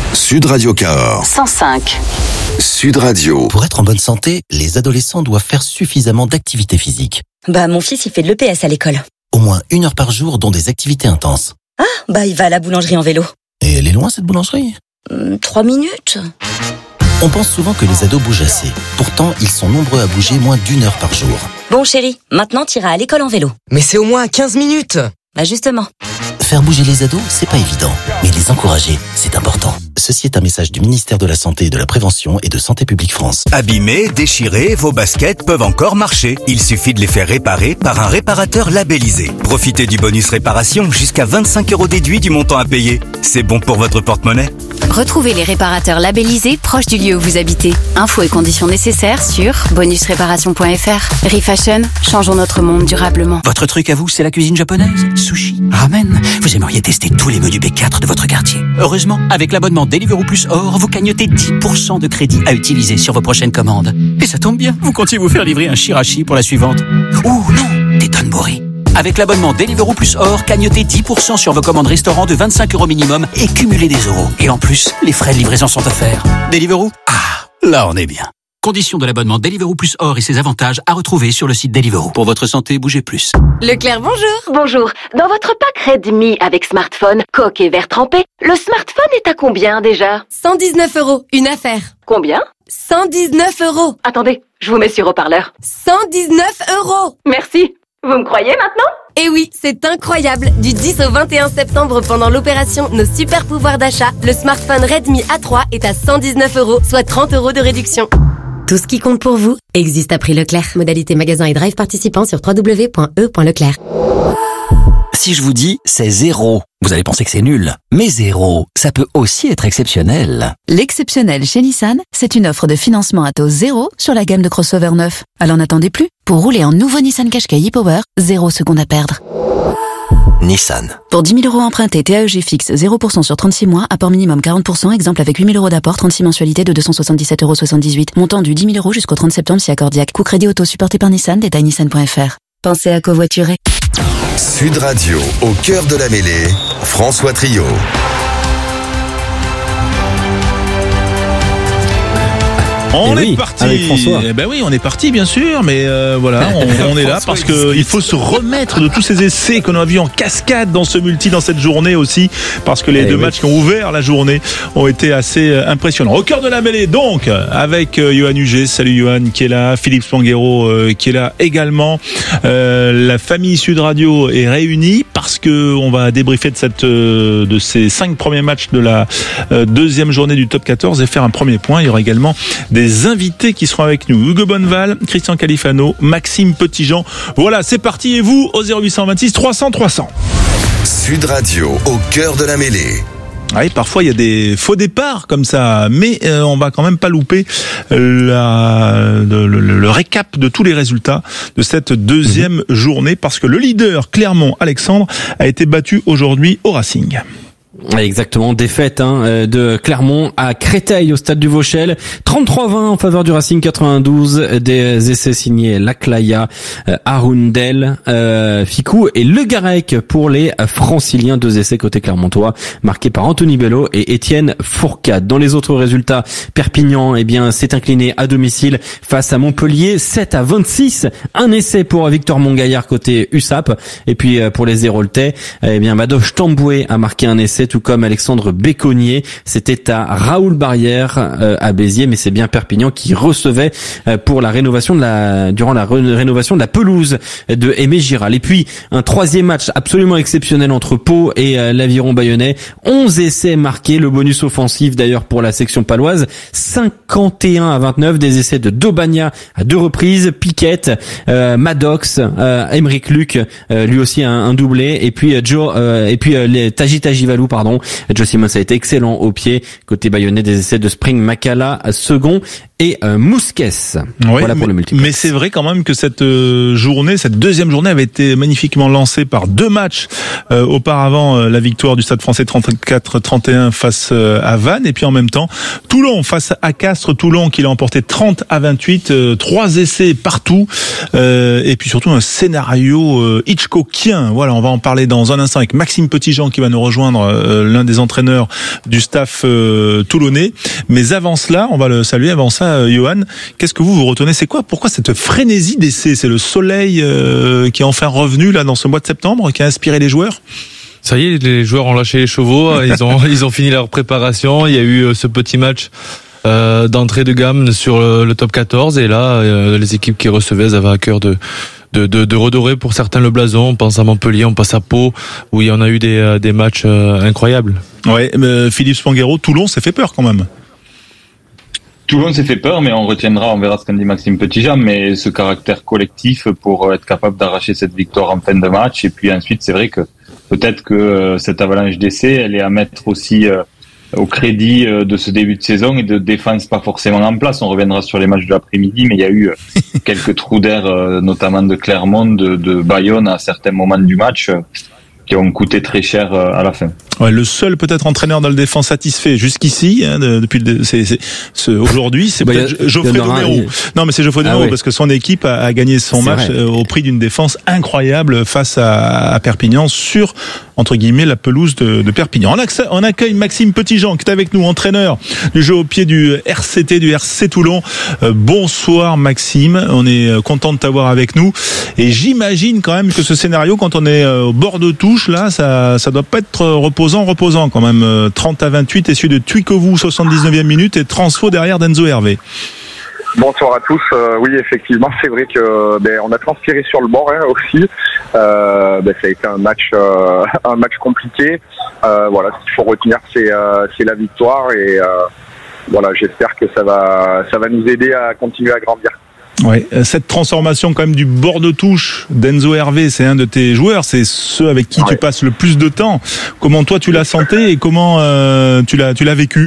Radio Cahors. cent cinq. Sud Radio. Pour être en bonne santé, les adolescents doivent faire suffisamment d'activité physique. Bah, mon fils, il fait de l'E P S à l'école. Au moins une heure par jour, dont des activités intenses. Ah, bah, il va à la boulangerie en vélo. Et elle est loin, cette boulangerie ? Hum, Trois minutes. On pense souvent que les ados bougent assez. Pourtant, ils sont nombreux à bouger moins d'une heure par jour. Bon, chérie, maintenant, t'iras à l'école en vélo. Mais c'est au moins quinze minutes. Bah, justement. Faire bouger les ados, c'est pas évident. Mais les encourager, c'est important. Ceci est un message du ministère de la Santé et de la Prévention et de Santé Publique France. Abîmés, déchirés, vos baskets peuvent encore marcher. Il suffit de les faire réparer par un réparateur labellisé. Profitez du bonus réparation jusqu'à vingt-cinq euros déduits du montant à payer. C'est bon pour votre porte-monnaie. Retrouvez les réparateurs labellisés proches du lieu où vous habitez. Infos et conditions nécessaires sur bonus réparation point f r. Refashion, changeons notre monde durablement. Votre truc à vous, c'est la cuisine japonaise. Sushi, ramen. Vous aimeriez tester tous les menus B quatre de votre quartier. Heureusement, avec l'abonnement Deliveroo Plus Or, vous cagnotez dix pour cent de crédit à utiliser sur vos prochaines commandes. Et ça tombe bien, vous comptiez vous faire livrer un shirashi pour la suivante. Ou non, des donbori. Avec l'abonnement Deliveroo Plus Or, cagnotez dix pour cent sur vos commandes restaurants de vingt-cinq euros minimum et cumulez des euros. Et en plus, les frais de livraison sont offerts. Deliveroo ? Ah, là on est bien. Conditions de l'abonnement Deliveroo Plus Or et ses avantages à retrouver sur le site Deliveroo. Pour votre santé, bougez plus. Leclerc, bonjour. Bonjour. Dans votre pack Redmi avec smartphone, coque et verre trempé, le smartphone est à combien déjà ? cent dix-neuf euros, une affaire. Combien ? cent dix-neuf euros. Attendez, je vous mets sur haut-parleur. cent dix-neuf euros. Merci. Vous me croyez maintenant ? Eh oui, c'est incroyable. Du dix au vingt et un septembre, pendant l'opération Nos super pouvoirs d'achat, le smartphone Redmi A trois est à cent dix-neuf euros, soit trente euros de réduction. Tout ce qui compte pour vous existe à prix Leclerc. Modalité magasin et drive participant sur w w w point e point leclerc. Si je vous dis c'est zéro, vous allez penser que c'est nul. Mais zéro, ça peut aussi être exceptionnel. L'exceptionnel chez Nissan, c'est une offre de financement à taux zéro sur la gamme de crossover neuf. Alors n'attendez plus. Pour rouler en nouveau Nissan Qashqai e-Power, zéro seconde à perdre. Nissan. Pour dix mille euros empruntés, T A E G fixe, zéro pour cent sur trente-six mois, apport minimum quarante pour cent, exemple avec huit mille euros d'apport, trente-six mensualités de deux cent soixante-dix-sept euros soixante-dix-huit. Montant du dix mille euros jusqu'au trente septembre si accordiaque. Coût crédit auto supporté par Nissan, détail nissan point f r. Pensez à covoiturer. Sud Radio, au cœur de la mêlée, François Trio. On Et est oui, parti. avec François. Eh ben oui, on est parti, bien sûr, mais euh, voilà, on, on est là parce que il faut se remettre de tous ces essais qu'on a vus en cascade dans ce multi, dans cette journée aussi, parce que les Eh deux oui. matchs qui ont ouvert la journée ont été assez euh, impressionnants. Au cœur de la mêlée, donc, avec euh, Johan Huget, salut Johan, qui est là, Philippe Spanghero, euh, qui est là également. Euh, la famille Sud Radio est réunie parce que on va débriefer de cette, euh, de ces cinq premiers matchs de la euh, deuxième journée du top quatorze et faire un premier point. Il y aura également des Des invités qui seront avec nous. Hugo Bonneval, Christian Califano, Maxime Petitjean. Voilà, c'est parti. Et vous, au zéro huit cent vingt-six trois cents trois cents. Sud Radio, au cœur de la mêlée. Oui, parfois il y a des faux départs comme ça, mais euh, on va quand même pas louper la, le, le, le récap de tous les résultats de cette deuxième mmh. journée, parce que le leader Clermont, Alexandre, a été battu aujourd'hui au Racing. Exactement, défaite hein, de Clermont à Créteil au stade du Vauchel, trente-trois vingt en faveur du Racing, quatre-vingt-douze des essais signés Laclaya, euh, Arundel, euh, Ficou et Le Garec pour les Franciliens, deux essais côté clermontois marqués par Anthony Bello et Étienne Fourcade. Dans les autres résultats, Perpignan eh bien s'est incliné à domicile face à Montpellier, sept à vingt-six, un essai pour Victor Montgaillard côté U S A P, et puis pour les Héroltais, eh bien Madoche Tamboué a marqué un essai, tout comme Alexandre Béconnier. C'était à Raoul Barrière euh, à Béziers, mais c'est bien Perpignan qui recevait euh, pour la rénovation de la durant la ré- rénovation de la pelouse de Aimé Giral. Et puis un troisième match absolument exceptionnel entre Pau et euh, l'Aviron Bayonnais. onze essais marqués, le bonus offensif d'ailleurs pour la section paloise, cinquante et un à vingt-neuf, des essais de Dobagna à deux reprises, Piquette, euh, Maddox, euh, Emeric Luc, euh, lui aussi un, un doublé, et puis euh, Joe euh, et puis euh, les Taji Tajivalou pardon. Joe Simmons a été excellent au pied côté bayonnais, des essais de Spring Makala second et euh, Mousquet. Oui, voilà pour mais, le multiplex. Mais c'est vrai quand même que cette euh, journée, cette deuxième journée avait été magnifiquement lancée par deux matchs euh, auparavant, euh, la victoire du Stade Français trente-quatre trente et un face euh, à Vannes, et puis en même temps Toulon face à Castres, Toulon qui l'a emporté trente à vingt-huit, euh, trois essais partout, euh, et puis surtout un scénario euh, Hitchcockien. Voilà, on va en parler dans un instant avec Maxime Petitjean qui va nous rejoindre euh, l'un des entraîneurs du staff euh, toulonnais. Mais avant cela, on va le saluer. Avant ça, euh, Johan, qu'est-ce que vous vous retenez? C'est quoi? Pourquoi cette frénésie d'essai? C'est le soleil euh, qui est enfin revenu là dans ce mois de septembre, qui a inspiré les joueurs? Ça y est, les joueurs ont lâché les chevaux, ils ont ils ont fini leur préparation. Il y a eu ce petit match euh, d'entrée de gamme sur le, le top quatorze, et là euh, les équipes qui recevaient, elles avaient à cœur de de, de de redorer pour certains le blason. On pense à Montpellier, on passe à Pau, où il y en a eu des des matchs euh, incroyables. Ouais, mais Philippe Spanghero, Toulon s'est fait peur quand même. Toulon s'est fait peur, mais on retiendra, on verra ce qu'en dit Maxime Petitjean, mais ce caractère collectif pour être capable d'arracher cette victoire en fin de match. Et puis ensuite, c'est vrai que peut-être que cette avalanche d'essais, elle est à mettre aussi euh, au crédit euh, de ce début de saison et de défense pas forcément en place. On reviendra sur les matchs de l'après-midi, mais il y a eu euh, quelques trous d'air, euh, notamment de Clermont, de, de Bayonne à certains moments du match, euh, qui ont coûté très cher euh, à la fin. Ouais, le seul peut-être entraîneur dans le défense satisfait jusqu'ici, hein, de, depuis le, c'est, c'est, c'est aujourd'hui, c'est bah, peut-être a, Geoffrey Domero. A... Non, mais c'est Geoffrey Domero ah, oui. parce que son équipe a, a gagné son c'est match euh, au prix d'une défense incroyable face à, à Perpignan sur entre guillemets la pelouse de, de Perpignan. On, accueille, on accueille Maxime Petitjean qui est avec nous, entraîneur du jeu au pied du R C T, du R C Toulon. Euh, bonsoir Maxime, on est content de t'avoir avec nous. Et j'imagine quand même que ce scénario, quand on est au bord de touche, là, ça, ça doit pas être reposant. reposant quand même, trente à vingt-huit, issu de Tuikovu, soixante-dix-neuvième minute, et transfo derrière d'Enzo Hervé. Bonsoir à tous. Euh, oui, effectivement, c'est vrai que ben, on a transpiré sur le bord hein, aussi. Euh, ben, ça a été un match, euh, un match compliqué. Euh, voilà, ce qu'il faut retenir, c'est, euh, c'est la victoire, et euh, voilà, j'espère que ça va, ça va nous aider à continuer à grandir. Ouais, cette transformation quand même du bord de touche d'Enzo Hervé, c'est un de tes joueurs, c'est ceux avec qui ouais. tu passes le plus de temps. Comment toi tu l'as senti et comment euh, tu l'as tu l'as vécu?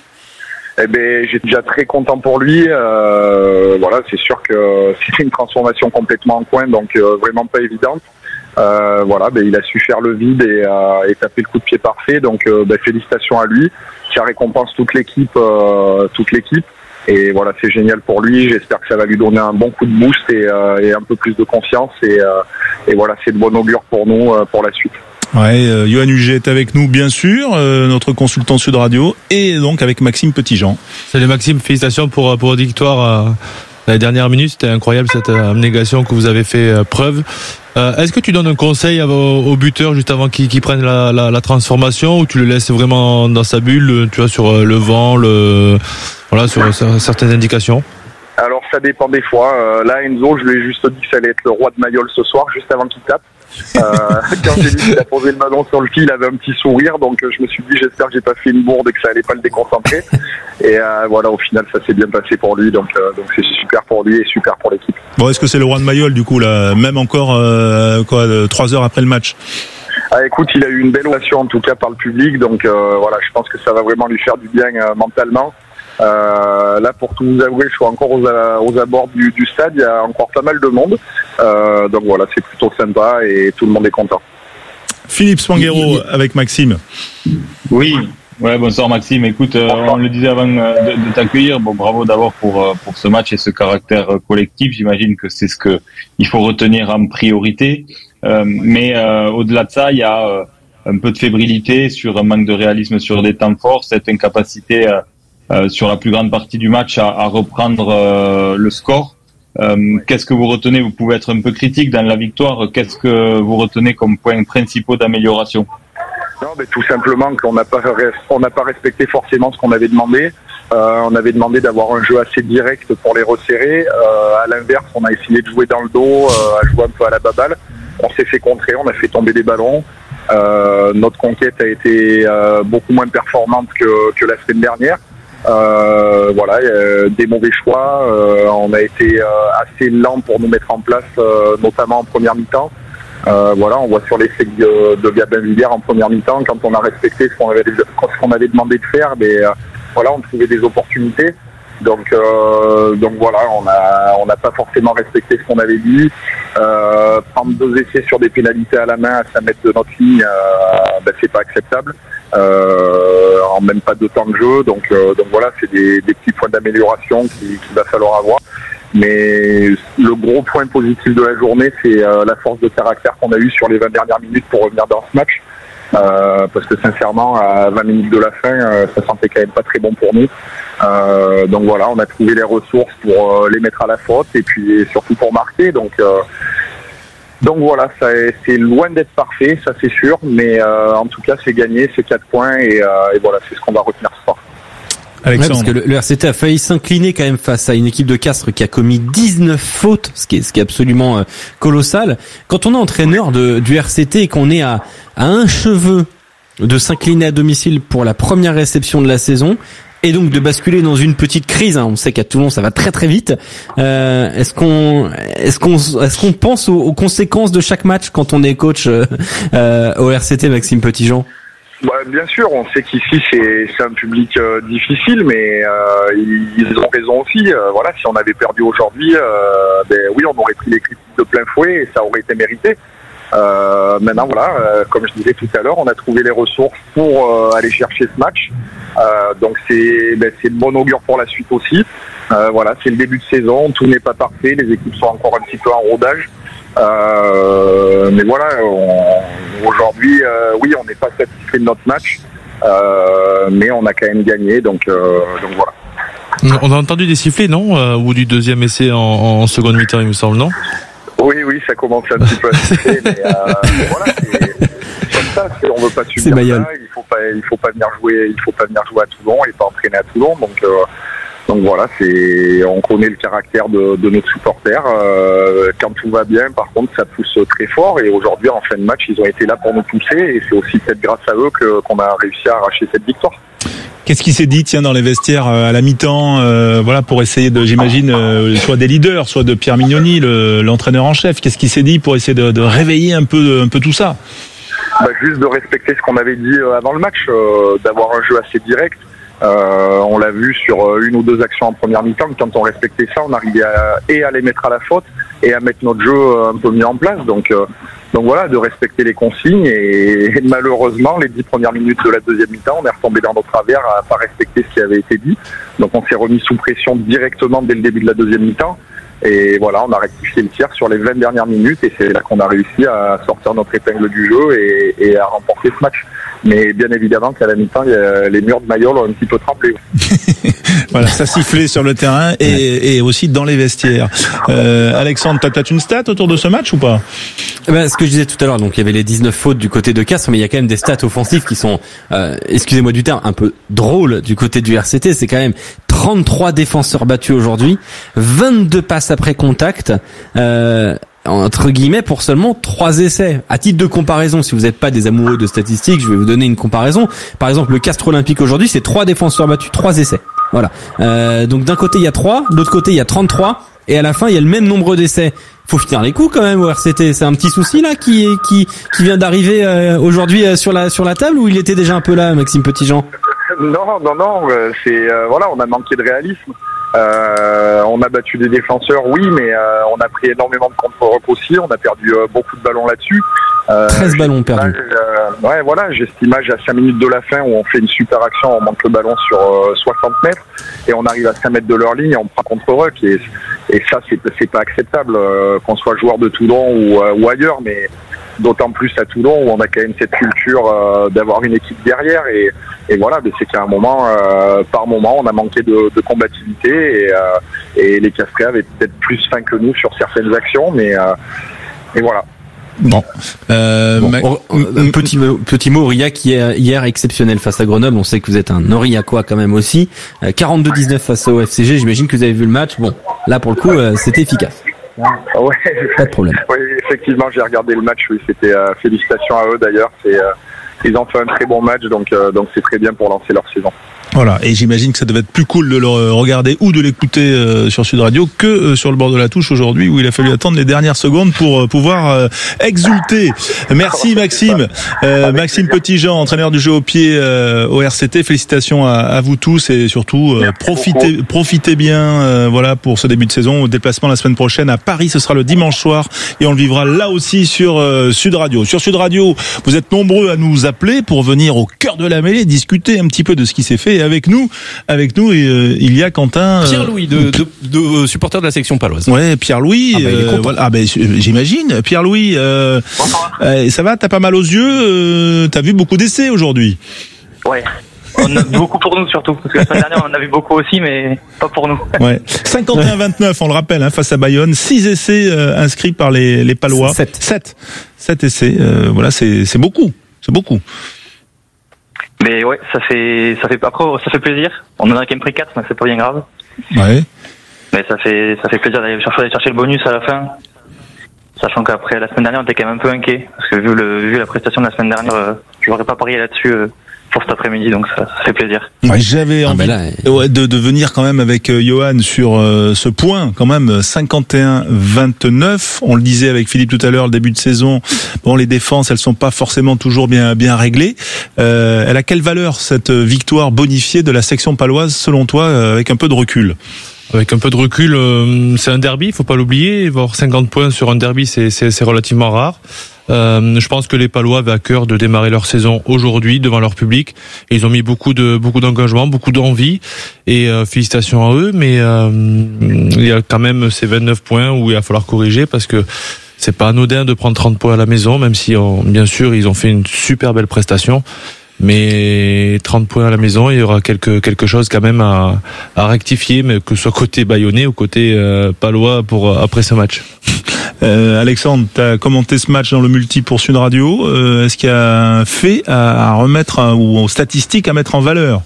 Eh ben, j'étais déjà très content pour lui. Euh, voilà, c'est sûr que c'était une transformation complètement en coin, donc euh, vraiment pas évidente. Euh, voilà, ben, il a su faire le vide et, euh, et taper le coup de pied parfait. Donc, euh, ben, félicitations à lui. Ça récompense toute l'équipe, euh, toute l'équipe. Et voilà, c'est génial pour lui. J'espère que ça va lui donner un bon coup de boost et, euh, et un peu plus de confiance. Et, euh, et voilà, c'est de bon augure pour nous, euh, pour la suite. Ouais, euh, Johan Huget est avec nous, bien sûr, euh, notre consultant Sud Radio, et donc avec Maxime Petitjean. Salut Maxime, félicitations pour pour votre victoire euh, la dernière minute. C'était incroyable cette euh, abnégation que vous avez fait euh, preuve. Euh, est-ce que tu donnes un conseil aux, aux buteurs juste avant qu'ils, qu'ils prennent la, la, la transformation, ou tu le laisses vraiment dans sa bulle, tu vois, sur le vent, le voilà, sur certaines indications? Alors ça dépend des fois. Euh, là, Enzo, je lui ai juste dit que ça allait être le roi de Mayol ce soir, juste avant qu'il tape. Euh, quand j'ai vu qu'il a posé le ballon sur le fil, il avait un petit sourire, donc je me suis dit j'espère que j'ai pas fait une bourde et que ça allait pas le déconcentrer. Et euh, voilà, au final ça s'est bien passé pour lui, donc euh, donc c'est super pour lui et super pour l'équipe. Bon, est-ce que c'est le roi de Mayol du coup là, même encore euh, quoi, trois heures après le match? Ah, écoute, il a eu une belle ovation en tout cas par le public, donc euh, voilà, je pense que ça va vraiment lui faire du bien euh, mentalement. Euh, là, pour tout vous avouer, je suis encore aux, aux abords du, du stade. Il y a encore pas mal de monde, euh, donc voilà, c'est plutôt sympa et tout le monde est content. Philippe Spanghero avec Maxime. Oui, ouais, bonsoir Maxime. Écoute, euh, on le disait avant de, de t'accueillir. Bon, bravo d'abord pour pour ce match et ce caractère collectif. J'imagine que c'est ce que il faut retenir en priorité. Euh, mais euh, au-delà de ça, il y a euh, un peu de fébrilité sur un manque de réalisme sur des temps forts, cette incapacité euh, Euh, sur la plus grande partie du match à, à reprendre euh, le score. Euh, qu'est-ce que vous retenez? Vous pouvez être un peu critique dans la victoire. Qu'est-ce que vous retenez comme points principaux d'amélioration? Non, mais tout simplement qu'on n'a pas on n'a pas respecté forcément ce qu'on avait demandé. Euh, on avait demandé d'avoir un jeu assez direct pour les resserrer. Euh, à l'inverse, on a essayé de jouer dans le dos, euh, à jouer un peu à la baballe. On s'est fait contrer, on a fait tomber des ballons. Euh, notre conquête a été euh, beaucoup moins performante que, que la semaine dernière. Euh, voilà, euh, des mauvais choix. Euh, on a été euh, assez lent pour nous mettre en place, euh, notamment en première mi-temps. Euh, voilà, on voit sur l'effet de, de Gabin Villiers en première mi-temps, quand on a respecté ce qu'on avait, ce qu'on avait demandé de faire, mais euh, voilà, on trouvait des opportunités. Donc, euh, donc voilà, on a, on n'a pas forcément respecté ce qu'on avait dit. Euh, prendre deux essais sur des pénalités à la main à cinq mètres de notre ligne, euh, ben, c'est pas acceptable. Euh, en même pas de temps de jeu, donc, euh, donc voilà, c'est des, des petits points d'amélioration qu'il, qu'il va falloir avoir. Mais le gros point positif de la journée, c'est euh, la force de caractère qu'on a eu sur les vingt dernières minutes pour revenir dans ce match. Euh, parce que sincèrement, à vingt minutes de la fin, euh, ça sentait quand même pas très bon pour nous. Euh, donc voilà, on a trouvé les ressources pour euh, les mettre à la faute et puis surtout pour marquer. Donc euh, donc voilà, ça, c'est loin d'être parfait, ça c'est sûr, mais euh, en tout cas c'est gagné, c'est quatre points et, euh, et voilà, c'est ce qu'on va retenir ce soir. Ouais, parce que le, le R C T a failli s'incliner quand même face à une équipe de Castres qui a commis dix-neuf fautes, ce qui est, ce qui est absolument euh, colossal. Quand on est entraîneur de, du R C T et qu'on est à, à un cheveu de s'incliner à domicile pour la première réception de la saison, et donc de basculer dans une petite crise, hein, on sait qu'à Toulon ça va très très vite. Euh, est-ce qu'on, est-ce qu'on, est-ce qu'on pense aux, aux conséquences de chaque match quand on est coach euh, euh, au R C T, Maxime Petitjean? Bah, bien sûr, on sait qu'ici c'est, c'est un public euh, difficile, mais euh, ils, ils ont raison aussi. Euh, voilà, si on avait perdu aujourd'hui, euh, ben oui, on aurait pris les critiques de plein fouet et ça aurait été mérité. Euh, maintenant, voilà, euh, comme je disais tout à l'heure, on a trouvé les ressources pour euh, aller chercher ce match. Euh, donc c'est, ben, c'est de bon augure pour la suite aussi. Euh, voilà, c'est le début de saison, tout n'est pas parfait, les équipes sont encore un petit peu en rodage. Euh, mais voilà, on, aujourd'hui, euh, oui, on n'est pas satisfait de notre match, euh, mais on a quand même gagné, donc, euh, donc voilà. On a entendu des sifflets, non, euh, au bout du deuxième essai en, en seconde mi-temps, il me semble, non? Oui, oui, ça commence un petit peu à siffler, mais euh, voilà, c'est, c'est comme ça. C'est, on veut pas subir ça. Il faut pas, il faut pas venir jouer, il faut pas venir jouer à Toulon et pas entraîner à Toulon, donc. Euh, Donc voilà, c'est, on connaît le caractère de, de nos supporters. Euh, quand tout va bien, par contre, ça pousse très fort. Et aujourd'hui, en fin de match, ils ont été là pour nous pousser. Et c'est aussi peut-être grâce à eux que, qu'on a réussi à arracher cette victoire. Qu'est-ce qui s'est dit, tiens, dans les vestiaires à la mi-temps, euh, voilà, pour essayer de, j'imagine, euh, soit des leaders, soit de Pierre Mignoni, le, l'entraîneur en chef. Qu'est-ce qui s'est dit pour essayer de, de réveiller un peu, un peu tout ça? Bah, juste de respecter ce qu'on avait dit avant le match, euh, d'avoir un jeu assez direct. Euh, on l'a vu sur une ou deux actions en première mi-temps. Quand on respectait ça, on arrivait à, et à les mettre à la faute et à mettre notre jeu un peu mis en place. Donc, euh, donc voilà, de respecter les consignes. Et, et malheureusement, les dix premières minutes de la deuxième mi-temps, on est retombé dans nos travers à pas respecter ce qui avait été dit. Donc on s'est remis sous pression directement dès le début de la deuxième mi-temps. Et voilà, on a rectifié le tir sur les vingt dernières minutes et c'est là qu'on a réussi à sortir notre épingle du jeu et, et à remporter ce match. Mais bien évidemment qu'à la mi-temps, il y a, les murs de Mayol ont un petit peu tremblé. Voilà, ça sifflait sur le terrain et, et aussi dans les vestiaires. Euh, Alexandre, t'as peut-être une stat autour de ce match ou pas? Eh ben, ce que je disais tout à l'heure, donc il y avait les dix-neuf fautes du côté de Castres, mais il y a quand même des stats offensives qui sont, euh, excusez-moi du terme, un peu drôles du côté du R C T. C'est quand même trente-trois défenseurs battus aujourd'hui, vingt-deux passes après contact, euh, entre guillemets, pour seulement trois essais. À titre de comparaison, si vous n'êtes pas des amoureux de statistiques, je vais vous donner une comparaison. Par exemple, le Castres Olympique aujourd'hui, c'est trois défenseurs battus, trois essais. Voilà. Euh, donc d'un côté il y a trois, de l'autre côté il y a trente-trois, et à la fin il y a le même nombre d'essais. Faut finir les coups quand même au R C T. C'est un petit souci là qui qui qui vient d'arriver euh, aujourd'hui euh, sur la sur la table, ou il était déjà un peu là, Maxime Petitjean? Non, non, non. Euh, c'est euh, voilà, on a manqué de réalisme. Euh, on a battu des défenseurs, oui, mais euh, on a pris énormément de contre-rock aussi. On a perdu euh, beaucoup de ballons là-dessus. Euh, treize ballons perdus. Euh, ouais, voilà, j'ai cette image à cinq minutes de la fin où on fait une super action, on manque le ballon sur euh, soixante mètres et on arrive à cinq mètres de leur ligne et on prend contre-rock. Et, et ça, c'est, c'est pas acceptable, euh, qu'on soit joueur de Toulon ou, euh, ou ailleurs, mais d'autant plus à Toulon où on a quand même cette culture euh, d'avoir une équipe derrière. Et, et voilà, mais c'est qu'à un moment, euh, par moment, on a manqué de, de combativité et, euh, et les Castrais avaient peut-être plus faim que nous sur certaines actions, mais euh, et voilà. Bon, euh, bon ma... un petit mot, petit mot, Aurillac hier, hier exceptionnel face à Grenoble. On sait que vous êtes un Aurillacois quand même aussi. Euh, quarante-deux dix-neuf face au F C G. J'imagine que vous avez vu le match. Bon, là pour le coup, euh, c'était efficace. Ouais, pas de problème. Oui, effectivement, j'ai regardé le match. Oui, c'était euh, félicitations à eux d'ailleurs. C'est euh, ils ont fait un très bon match, donc euh, donc c'est très bien pour lancer leur saison. Voilà, et j'imagine que ça devait être plus cool de le regarder ou de l'écouter euh, sur Sud Radio que euh, sur le bord de la touche aujourd'hui, où il a fallu attendre les dernières secondes pour euh, pouvoir euh, exulter. Merci Maxime, euh, Maxime Petitjean, entraîneur du jeu au pied euh, au R C T. Félicitations à, à vous tous et surtout euh, profitez, profitez bien, euh, voilà, pour ce début de saison. Au déplacement la semaine prochaine à Paris, ce sera le dimanche soir et on le vivra là aussi sur euh, Sud Radio. Sur Sud Radio, vous êtes nombreux à nous appeler pour venir au cœur de la mêlée, discuter un petit peu de ce qui s'est fait et avec nous, avec nous, et, euh, il y a Quentin. Euh, Pierre-Louis, de, de, de, de supporter de la section paloise. Ouais, Pierre-Louis. Ah bah, il est euh, voilà. Ah ben, j'imagine. Pierre-Louis, euh, euh, ça va? T'as pas mal aux yeux? Euh, t'as vu beaucoup d'essais aujourd'hui? Ouais. On a beaucoup pour nous surtout, parce que la semaine dernière on en a vu beaucoup aussi, mais pas pour nous. Ouais. cinquante et un vingt-neuf, on le rappelle, hein, face à Bayonne. six essais euh, inscrits par les, les Palois. sept. sept. sept essais. Euh, voilà, c'est, c'est beaucoup. C'est beaucoup. Mais ouais, ça fait, ça fait, après, ça fait plaisir. On en a quand même pris quatre, mais c'est pas bien grave. Ouais. Mais ça fait, ça fait plaisir d'aller chercher, d'aller chercher le bonus à la fin. Sachant qu'après, la semaine dernière, on était quand même un peu inquiet. Parce que vu le, vu la prestation de la semaine dernière, euh, je n'aurais pas parié là-dessus, euh, pour cet après-midi, donc ça, ça fait plaisir. Ouais, j'avais envie ah ben là, ouais, de, de venir quand même avec euh, Johan sur euh, ce point, quand même, cinquante et un vingt-neuf. On le disait avec Philippe tout à l'heure, le début de saison, bon, les défenses, elles sont pas forcément toujours bien, bien réglées. Euh, elle a quelle valeur, cette victoire bonifiée de la section paloise, selon toi, euh, avec un peu de recul? Avec un peu de recul, euh, c'est un derby, il faut pas l'oublier. Avoir cinquante points sur un derby, c'est, c'est, c'est relativement rare. Euh, je pense que les Palois avaient à cœur de démarrer leur saison aujourd'hui devant leur public. Et ils ont mis beaucoup de beaucoup d'engagement, beaucoup d'envie. Et euh, félicitations à eux. Mais euh, il y a quand même ces vingt-neuf points où il va falloir corriger parce que c'est pas anodin de prendre trente points à la maison, même si on, bien sûr ils ont fait une super belle prestation. Mais trente points à la maison, il y aura quelque quelque chose quand même à, à rectifier, mais que ce soit côté bayonnais ou côté euh, palois pour après ce match. Euh, Alexandre, tu as commenté ce match dans le multi pour Sud Radio. Euh, est-ce qu'il y a un fait à, à remettre à, ou aux statistiques à mettre en valeur?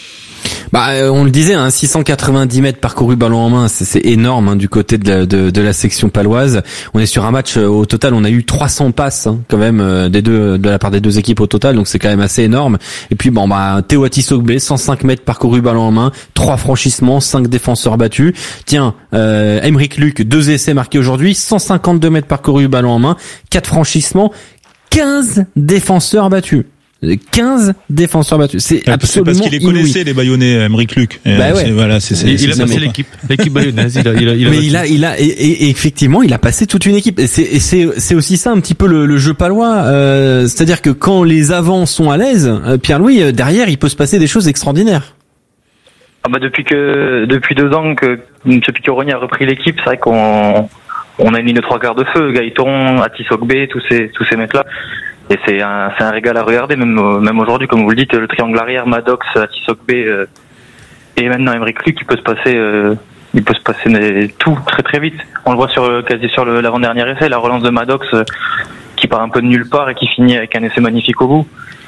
Bah, euh, on le disait, hein, six cent quatre-vingt-dix mètres parcourus ballon en main, c'est, c'est énorme hein, du côté de la, de, de la section paloise. On est sur un match, euh, au total, on a eu trois cents passes hein, quand même euh, des deux, de la part des deux équipes au total, donc c'est quand même assez énorme. Et puis bon, bah Théo Atisogbe, cent cinq mètres parcourus ballon en main, trois franchissements, cinq défenseurs battus. Tiens, euh, Aymeric Luc, deux essais marqués aujourd'hui, cent cinquante-deux mètres parcourus ballon en main, quatre franchissements, quinze défenseurs battus. quinze défenseurs battus. C'est ouais, absolument parce qu'il les connaissait, les Bayonnais, Aymeric Luc. Bah ouais. C'est, voilà, c'est, c'est, il, c'est, il a c'est passé c'est l'équipe, l'équipe bayonnaise. Il a, il a, il a mais il a, il a, et, et, et effectivement, il a passé toute une équipe. Et c'est, et c'est, c'est aussi ça un petit peu le, le jeu palois. Euh, c'est-à-dire que quand les avants sont à l'aise, euh, Pierre-Louis, derrière, il peut se passer des choses extraordinaires. Ah bah depuis que, depuis deux ans que M. Piccioni a repris l'équipe, c'est vrai qu'on, on a une ligne de trois quarts de feu. Gaëton, Atisogbe, tous ces, tous ces mecs-là. Et c'est un, c'est un régal à regarder, même, même aujourd'hui, comme vous le dites, le triangle arrière, Maddox, Atisogbe, euh, et maintenant Aymeric Luc, il peut se passer, euh, il peut se passer mais, tout très très vite. On le voit sur, quasi sur le, l'avant-dernier essai, la relance de Maddox, euh, qui part un peu de nulle part et qui finit avec un essai magnifique au bout.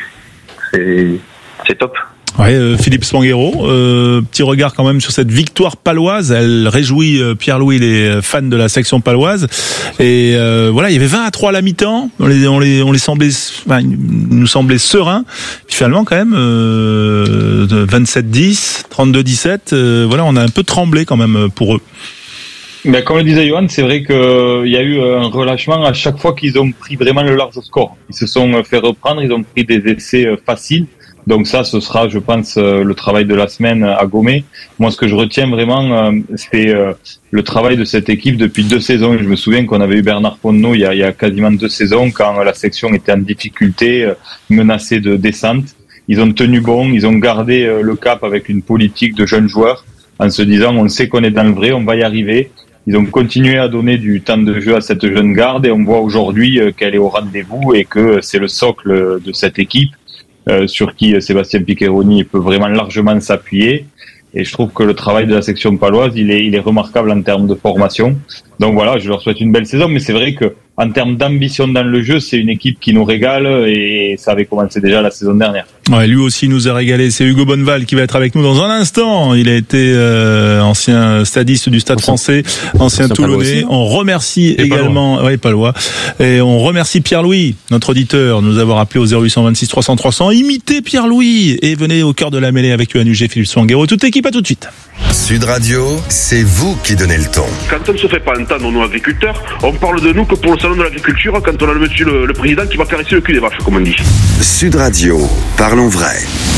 C'est, c'est top. Ouais, euh, Philippe Spanghero, euh, petit regard quand même sur cette victoire paloise. Elle réjouit euh, Pierre-Louis, les fans de la section paloise. Et euh, voilà, il y avait vingt à trois à la mi-temps. On les, on les, on les semblait, enfin, nous semblait sereins. Puis finalement, quand même, euh, vingt-sept dix, trente-deux dix-sept. Euh, voilà, on a un peu tremblé quand même pour eux. Mais comme le disait Johan, c'est vrai qu'il y a eu un relâchement à chaque fois qu'ils ont pris vraiment le large score. Ils se sont fait reprendre, ils ont pris des essais faciles. Donc ça, ce sera, je pense, le travail de la semaine à gommer. Moi, ce que je retiens vraiment, c'est le travail de cette équipe depuis deux saisons. Je me souviens qu'on avait eu Bernard Ponneau il y a, il y a quasiment deux saisons, quand la section était en difficulté, menacée de descente. Ils ont tenu bon, ils ont gardé le cap avec une politique de jeunes joueurs, en se disant, on sait qu'on est dans le vrai, on va y arriver. Ils ont continué à donner du temps de jeu à cette jeune garde, et on voit aujourd'hui qu'elle est au rendez-vous et que c'est le socle de cette équipe. Euh, sur qui Sébastien Piccioni peut vraiment largement s'appuyer, et je trouve que le travail de la section paloise il est, il est remarquable en termes de formation. Donc voilà, je leur souhaite une belle saison, mais c'est vrai que en termes d'ambition dans le jeu, c'est une équipe qui nous régale, et ça avait commencé déjà la saison dernière. Ouais, lui aussi nous a régalé. C'est Hugo Bonneval qui va être avec nous dans un instant. Il a été euh, ancien stadiste du Stade Français, ancien Toulonnais. On remercie et également, oui, palois. Et on remercie Pierre-Louis, notre auditeur, de nous avoir appelé au zéro huit cent vingt-six trois cents trois cents. Imitez Pierre-Louis et venez au cœur de la mêlée avec Yohann Huget, Philippe Spanghero. Toute l'équipe, à tout de suite. Sud Radio, c'est vous qui donnez le ton. Quand on ne se fait pas entendre, nos agriculteurs, on parle de nous que pour le salon de l'agriculture, quand on a le monsieur le, le président qui va caresser le cul des vaches, comme on dit. Sud Radio, parlons vrai.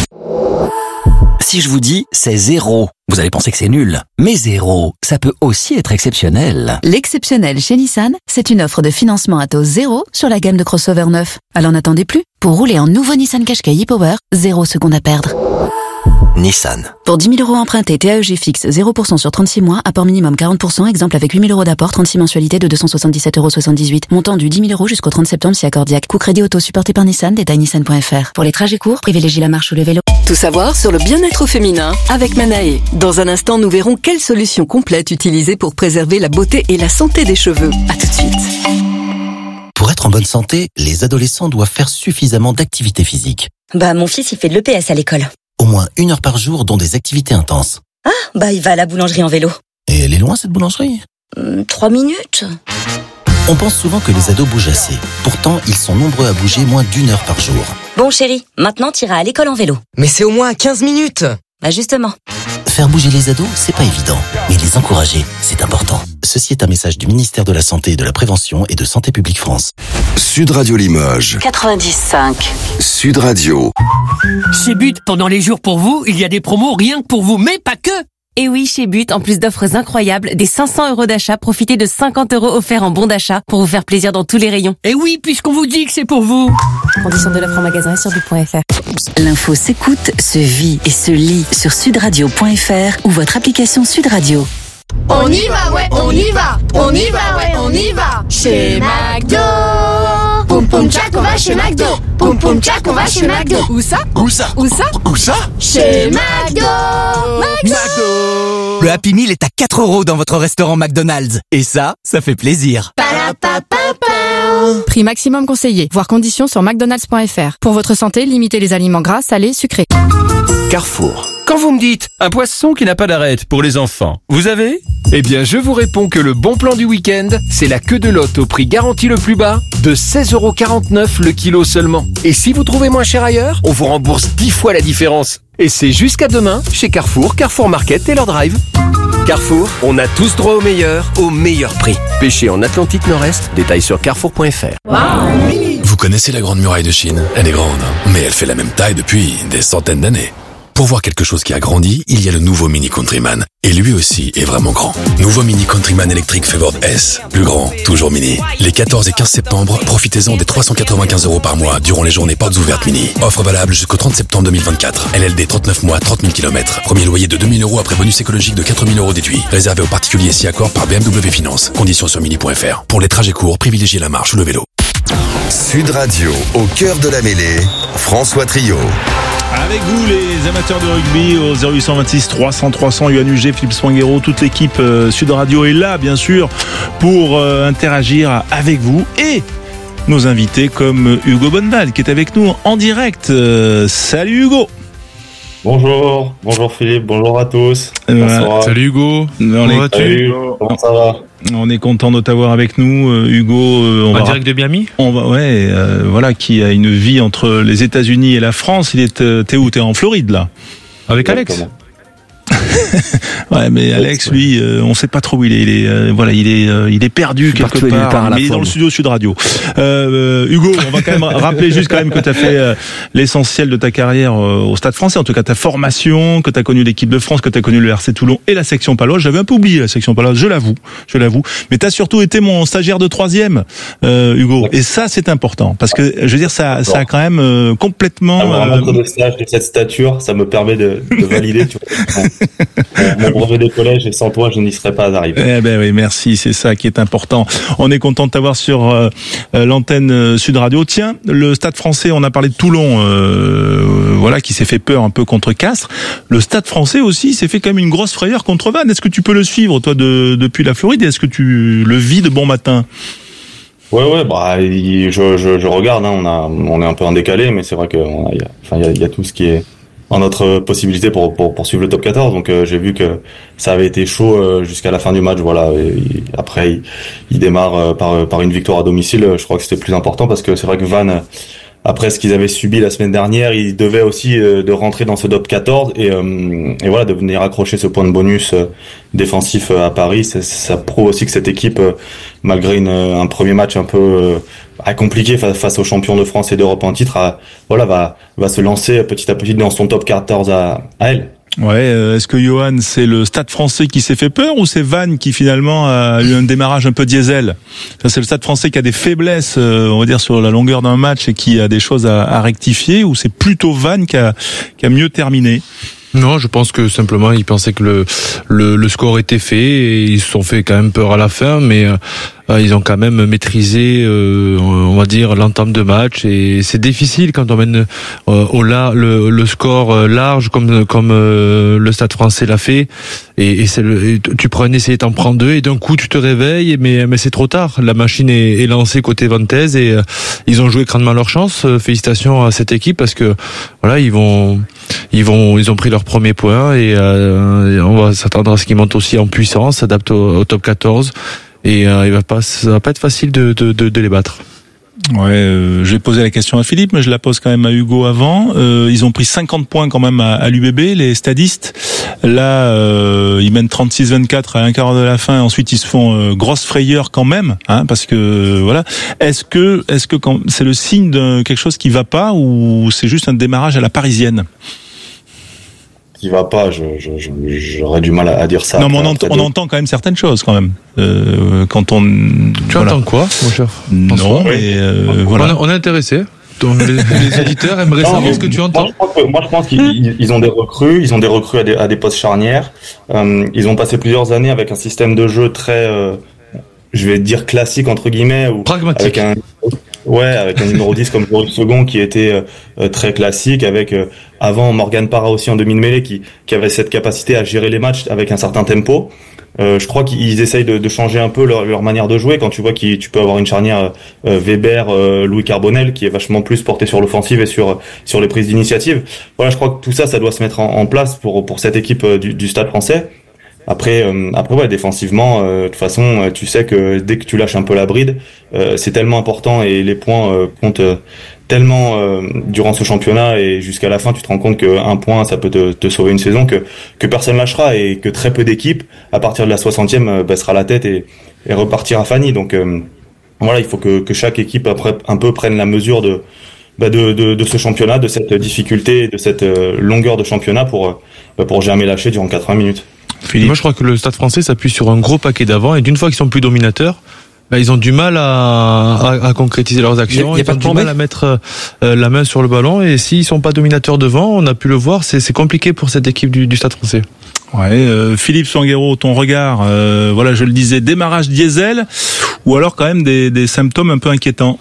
Si je vous dis c'est zéro, vous allez penser que c'est nul. Mais zéro, ça peut aussi être exceptionnel. L'exceptionnel chez Nissan, c'est une offre de financement à taux zéro sur la gamme de crossover neuf. Alors n'attendez plus. Pour rouler en nouveau Nissan Qashqai e-Power, zéro seconde à perdre. Nissan. Pour dix mille euros empruntés, T A E G fixe, zéro pour cent sur trente-six mois, apport minimum quarante pour cent, exemple avec huit mille euros d'apport, trente-six mensualités de deux cent soixante-dix-sept euros soixante-dix-huit. Montant du dix mille euros jusqu'au trente septembre si accordiaque. Coût crédit auto supporté par Nissan, détail nissan point f r. Pour les trajets courts, privilégiez la marche ou le vélo. Tout savoir sur le bien-être féminin avec Manae. Dans un instant, nous verrons quelles solutions complètes utiliser pour préserver la beauté et la santé des cheveux. À tout de suite. Pour être en bonne santé, les adolescents doivent faire suffisamment d'activité physique. Bah, mon fils, il fait de l'E P S à l'école. Au moins une heure par jour, dont des activités intenses. Ah, bah, il va à la boulangerie en vélo. Et elle est loin, cette boulangerie ? Hum, trois minutes. On pense souvent que les ados bougent assez. Pourtant, ils sont nombreux à bouger moins d'une heure par jour. Bon, chérie, maintenant, t'iras à l'école en vélo. Mais c'est au moins à quinze minutes. Bah, justement. Faire bouger les ados, c'est pas évident. Mais les encourager, c'est important. Ceci est un message du ministère de la Santé et de la Prévention et de Santé publique France. Sud Radio Limoges. quatre-vingt-dix cinq. Sud Radio. Chez But, pendant les jours pour vous, il y a des promos rien que pour vous, mais pas que. Et oui, chez But, en plus d'offres incroyables, des cinq cents euros d'achat, profitez de cinquante euros offerts en bon d'achat pour vous faire plaisir dans tous les rayons. Et oui, puisqu'on vous dit que c'est pour vous. Conditions de l'offre en magasin sur but point f r. L'info s'écoute, se vit et se lit sur sudradio point f r ou votre application Sud Radio. On y va, ouais, on y va, on y va, ouais, on y va. Chez McDo. Poum poum tchac, on va chez McDo. Poum poum tchac, on va chez McDo. Où ça? Où ça? Où ça? Où ça? Chez McDo. McDo. Le Happy Meal est à quatre euros dans votre restaurant McDonald's. Et ça, ça fait plaisir. Prix maximum conseillé. Voir conditions sur mcdonalds point f r. Pour votre santé, limitez les aliments gras, salés, sucrés. Carrefour. Quand vous me dites un poisson qui n'a pas d'arête pour les enfants, vous avez? Eh bien, je vous réponds que le bon plan du week-end, c'est la queue de lotte au prix garanti le plus bas de seize euros quarante-neuf le kilo seulement. Et si vous trouvez moins cher ailleurs, on vous rembourse dix fois la différence. Et c'est jusqu'à demain chez Carrefour, Carrefour Market et leur drive. Carrefour, on a tous droit au meilleur, au meilleur prix. Pêché en Atlantique Nord-Est, détail sur carrefour point f r. Wow. Vous connaissez la Grande Muraille de Chine? Elle est grande, mais elle fait la même taille depuis des centaines d'années. Pour voir quelque chose qui a grandi, il y a le nouveau Mini Countryman. Et lui aussi est vraiment grand. Nouveau Mini Countryman électrique Favored S. Plus grand, toujours mini. Les quatorze et quinze septembre, profitez-en des trois cent quatre-vingt-quinze euros par mois durant les journées portes ouvertes mini. Offre valable jusqu'au trente septembre deux mille vingt-quatre. L L D trente-neuf mois, trente mille kilomètres. Premier loyer de deux mille euros après bonus écologique de quatre mille euros déduit. Réservé aux particuliers si accord par B M W Finance. Conditions sur mini point f r. Pour les trajets courts, privilégiez la marche ou le vélo. Sud Radio, au cœur de la mêlée, François Trio. Avec vous, les amateurs de rugby, au zéro huit vingt-six trois cents trois cents, Yoann Huget, Philippe Spanghero, toute l'équipe euh, Sud Radio est là, bien sûr, pour euh, interagir avec vous et nos invités comme Hugo Bonneval, qui est avec nous en direct. Euh, salut Hugo. Bonjour, bonjour Philippe, bonjour à tous. Voilà. Salut Hugo. On est... Salut Hugo, comment ça va? On est content de t'avoir avec nous, euh, Hugo. Euh, on en va direct de Miami. On va, ouais, euh, voilà, qui a une vie entre les États-Unis et la France. Il est, euh, t'es où? T'es en Floride là? Avec Alex. Ouais, mais Alex, lui, euh, on sait pas trop où il est. Il est, euh, voilà, il est, euh, il est perdu quelque part. part mais il est dans le studio Sud Radio. Euh, euh, Hugo, on va quand même rappeler juste quand même que tu as fait euh, l'essentiel de ta carrière euh, au Stade Français. En tout cas, ta formation, que tu as connu l'équipe de France, que tu as connu le R C Toulon et la section paloise. J'avais un peu oublié la section paloise, je l'avoue, je l'avoue. Mais tu as surtout été mon stagiaire de troisième, euh, Hugo. Et ça, c'est important parce que je veux dire, ça, ça a quand même euh, complètement. Un euh... de stage de cette stature, ça me permet de, de valider. Tu vois. Mon brevet de collège et sans toi, je n'y serais pas arrivé. Eh ben oui, merci, c'est ça qui est important. On est content de t'avoir sur euh, l'antenne euh, Sud Radio. Tiens, le Stade Français, on a parlé de Toulon, euh, voilà, qui s'est fait peur un peu contre Castres. Le Stade Français aussi s'est fait quand même une grosse frayeur contre Vannes. Est-ce que tu peux le suivre, toi, de, depuis la Floride, et est-ce que tu le vis de bon matin? Ouais, ouais, bah, je, je, je regarde, hein, on a, on est un peu en décalé, mais c'est vrai que, on a, y a, enfin, il y a, y a tout ce qui est en notre possibilité pour, pour, pour suivre le top quatorze. Donc, euh, j'ai vu que ça avait été chaud euh, jusqu'à la fin du match, voilà. Et, et après, il, il démarre euh, par, par une victoire à domicile. Je crois que c'était plus important parce que c'est vrai que Vannes, après ce qu'ils avaient subi la semaine dernière, ils devaient aussi euh, de rentrer dans ce top quatorze et, euh, et voilà, de venir accrocher ce point de bonus euh, défensif euh, à Paris. Ça, ça prouve aussi que cette équipe, euh, malgré une, un premier match un peu euh, compliqué face, face aux champions de France et d'Europe en titre, à, voilà, va, va se lancer petit à petit dans son top quatorze à, à elle. Ouais, euh, est-ce que Johan, c'est le Stade Français qui s'est fait peur ou c'est Vannes qui finalement a eu un démarrage un peu diesel? Ça, c'est le Stade Français qui a des faiblesses, euh, on va dire, sur la longueur d'un match et qui a des choses à, à rectifier, ou c'est plutôt Vannes qui a, qui a mieux terminé? Non, je pense que simplement ils pensaient que le le, le score était fait et ils se sont fait quand même peur à la fin, mais euh, ils ont quand même maîtrisé, euh, on va dire, l'entame de match, et c'est difficile quand on mène euh, au la, le, le score large comme comme euh, le Stade Français l'a fait, et, et c'est le, et tu prends un essai et t'en prends deux et d'un coup tu te réveilles, mais mais c'est trop tard. La machine est, est lancée côté Vanthès et euh, ils ont joué grandement leur chance. Félicitations à cette équipe parce que voilà, ils vont ils vont ils ont pris leur premier point et, euh, et on va s'attendre à ce qu'ils montent aussi en puissance, s'adaptent au, au top quatorze. Et euh, il va pas, ça va pas être facile de, de, de, de les battre. Ouais, euh, je vais poser la question à Philippe, mais je la pose quand même à Hugo avant. Euh, ils ont pris cinquante points quand même à, à l'U B B, les stadistes. Là, euh, ils mènent trente-six vingt-quatre à un quart de la fin. Ensuite, ils se font euh, grosse frayeur quand même, hein, parce que euh, voilà. Est-ce que, est-ce que quand, c'est le signe de quelque chose qui va pas, ou c'est juste un démarrage à la parisienne? Qui va pas, je, je, je, j'aurais du mal à dire ça. Non, mais on, entend, on entend quand même certaines choses quand même. Euh, quand on. Tu voilà. Entends quoi, mon cher? Non, mais euh, voilà. On est intéressé. Donc les, les éditeurs aimeraient non, savoir ce que tu entends. Moi, je pense, que, moi, je pense qu'ils ils ont des recrues, ils ont des recrues à des, à des postes charnières. Euh, ils ont passé plusieurs années avec un système de jeu très, euh, je vais dire classique entre guillemets, ou pragmatique. Avec un, ouais, avec un numéro dix comme Joris Second qui était euh, très classique, avec euh, avant Morgan Parra aussi en demi de mêlée qui, qui avait cette capacité à gérer les matchs avec un certain tempo. Euh, je crois qu'ils essayent de, de changer un peu leur, leur manière de jouer. Quand tu vois que tu peux avoir une charnière euh, Weber, euh, Louis Carbonel qui est vachement plus porté sur l'offensive et sur sur les prises d'initiative. Voilà, je crois que tout ça, ça doit se mettre en, en place pour pour cette équipe euh, du, du Stade Français. Après, euh, après ouais, défensivement, euh, de toute façon, tu sais que dès que tu lâches un peu la bride, euh, c'est tellement important et les points euh, comptent euh, tellement euh, durant ce championnat et jusqu'à la fin, tu te rends compte qu'un point, ça peut te, te sauver une saison, que que personne lâchera et que très peu d'équipes, à partir de la soixantième, euh, baissera la tête et, et repartira Fanny. Donc euh, voilà, il faut que, que chaque équipe après un peu prenne la mesure de bah de, de, de ce championnat, de cette difficulté, de cette euh, longueur de championnat pour euh, pour jamais lâcher durant quatre-vingts minutes. Philippe. Moi, je crois que le Stade Français s'appuie sur un gros paquet d'avant et d'une fois qu'ils sont plus dominateurs, bah, ils ont du mal à, à, à concrétiser leurs actions. Y a, y a ils pas ont de du mal à mettre euh, la main sur le ballon et s'ils sont pas dominateurs devant, on a pu le voir, c'est, c'est compliqué pour cette équipe du, du Stade Français. Ouais, euh, Philippe Sanguero, ton regard, euh, voilà, je le disais, démarrage diesel ou alors quand même des, des symptômes un peu inquiétants.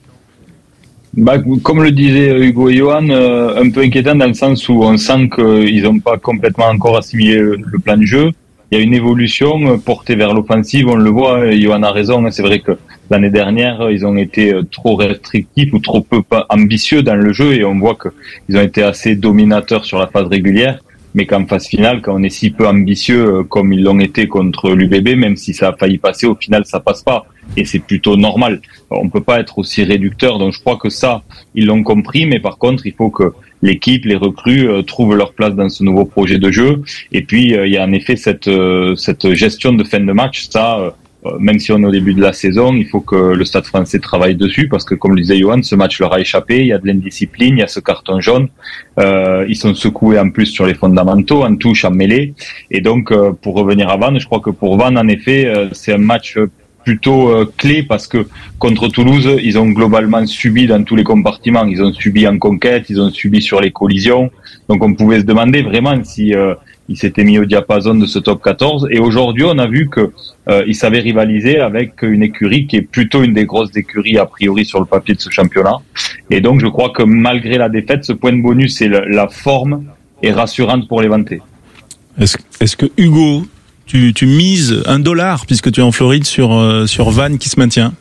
Bah, comme le disaient Hugo et Johan, euh, un peu inquiétant dans le sens où on sent qu'ils n'ont pas complètement encore assimilé le, le plan de jeu. Il y a une évolution portée vers l'offensive, on le voit, Johan a raison, c'est vrai que l'année dernière, ils ont été trop restrictifs ou trop peu ambitieux dans le jeu et on voit qu'ils ont été assez dominateurs sur la phase régulière. Mais qu'en phase finale, quand on est si peu ambitieux comme ils l'ont été contre l'U B B, même si ça a failli passer, au final ça passe pas. Et c'est plutôt normal. On peut pas être aussi réducteur. Donc je crois que ça, ils l'ont compris. Mais par contre, il faut que l'équipe, les recrues euh, trouvent leur place dans ce nouveau projet de jeu. Et puis euh, il y a en effet cette euh, cette gestion de fin de match. Ça, euh, même si on est au début de la saison, il faut que le Stade Français travaille dessus parce que, comme le disait Johan, ce match leur a échappé. Il y a de l'indiscipline, il y a ce carton jaune. Euh, ils sont secoués en plus sur les fondamentaux, en touche, en mêlée. Et donc, euh, pour revenir à Vannes, je crois que pour Vannes, en effet, euh, c'est un match plutôt euh, clé parce que contre Toulouse, ils ont globalement subi dans tous les compartiments. Ils ont subi en conquête, ils ont subi sur les collisions. Donc, on pouvait se demander vraiment si euh, ils s'étaient mis au diapason de ce top quatorze. Et aujourd'hui, on a vu que euh, ils savaient rivaliser avec une écurie qui est plutôt une des grosses écuries a priori sur le papier de ce championnat. Et donc, je crois que malgré la défaite, ce point de bonus et le, la forme est rassurante pour les Vantais. Est-ce, est-ce que Hugo, tu, tu mises un dollar puisque tu es en Floride sur euh, sur Vannes qui se maintient?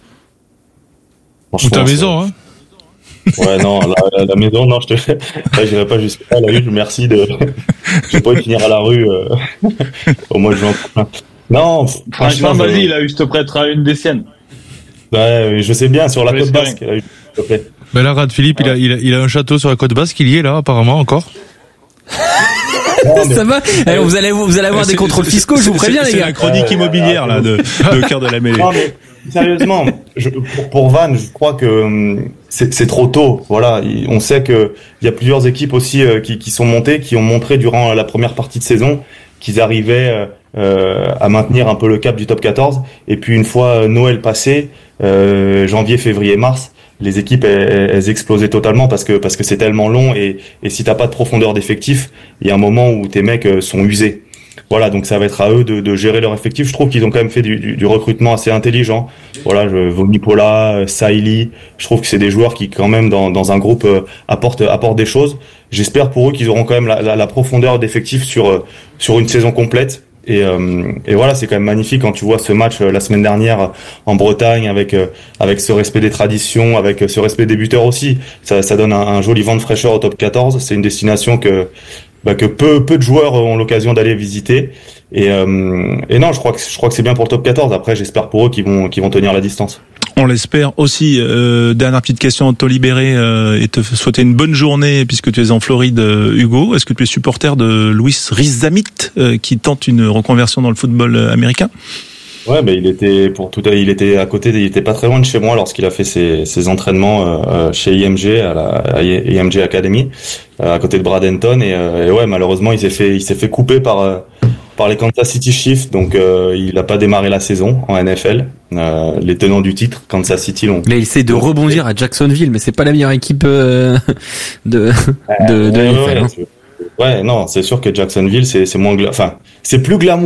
Ou ta maison, hein? Ouais, non, la, la, la maison, non, je te, là, j'irai pas jusqu'à la rue, merci de, je vais pas y finir à la rue, euh, au mois de juin. Non, franchement, vas-y, je... là, je te prêterai une des siennes. Ouais, je sais bien, sur la côte basque, là, s'il te plaît. Ben là, regarde, Philippe, ouais. il a, il a, il a un château sur la côte basque, il y est, là, apparemment, encore. Non, mais... Ça va. Allez, vous allez, vous allez avoir c'est, des contrôles fiscaux, je vous préviens, les gars. C'est la chronique immobilière, là, de, de Cœur de la Mêlée. Non, mais, sérieusement, je, pour, pour Vannes, je crois que c'est, c'est trop tôt. Voilà, on sait que il y a plusieurs équipes aussi euh, qui, qui sont montées, qui ont montré durant la première partie de saison qu'ils arrivaient euh, à maintenir un peu le cap du top quatorze. Et puis une fois Noël passé, euh, janvier, février, mars, les équipes elles, elles explosaient totalement parce que parce que c'est tellement long et et si t'as pas de profondeur d'effectif, il y a un moment où tes mecs sont usés. Voilà, donc ça va être à eux de, de gérer leur effectif. Je trouve qu'ils ont quand même fait du, du, du recrutement assez intelligent. Voilà, je, Vonipola, Saïli, je trouve que c'est des joueurs qui quand même dans, dans un groupe euh, apportent, apportent des choses. J'espère pour eux qu'ils auront quand même la, la, la profondeur d'effectif sur, euh, sur une saison complète. Et, euh, et voilà, c'est quand même magnifique quand tu vois ce match euh, la semaine dernière en Bretagne avec euh, avec ce respect des traditions, avec euh, ce respect des buteurs aussi. Ça, ça donne un, un joli vent de fraîcheur au top quatorze. C'est une destination que Bah que peu peu de joueurs ont l'occasion d'aller visiter et euh, et non je crois que je crois que c'est bien pour le top quatorze. Après j'espère pour eux qu'ils vont qu'ils vont tenir la distance. On l'espère aussi. Euh, dernière petite question, te libérer euh, et te souhaiter une bonne journée puisque tu es en Floride, euh, Hugo. Est-ce que tu es supporter de Luis Rizamit euh, qui tente une reconversion dans le football américain? Ouais, ben il était pour tout, il était à côté, il était pas très loin de chez moi lorsqu'il a fait ses, ses entraînements euh, chez I M G à la à I M G Academy, euh, à côté de Bradenton et, euh, et ouais malheureusement il s'est fait il s'est fait couper par euh, par les Kansas City Chiefs, donc euh, il a pas démarré la saison en N F L. Euh, les tenants du titre, Kansas City, l'ont. Mais il essaie de rebondir à Jacksonville, mais c'est pas la meilleure équipe euh, de de, de ouais, N F L. ouais, ouais, ouais, non, c'est sûr que Jacksonville c'est c'est moins gla... enfin c'est plus glamour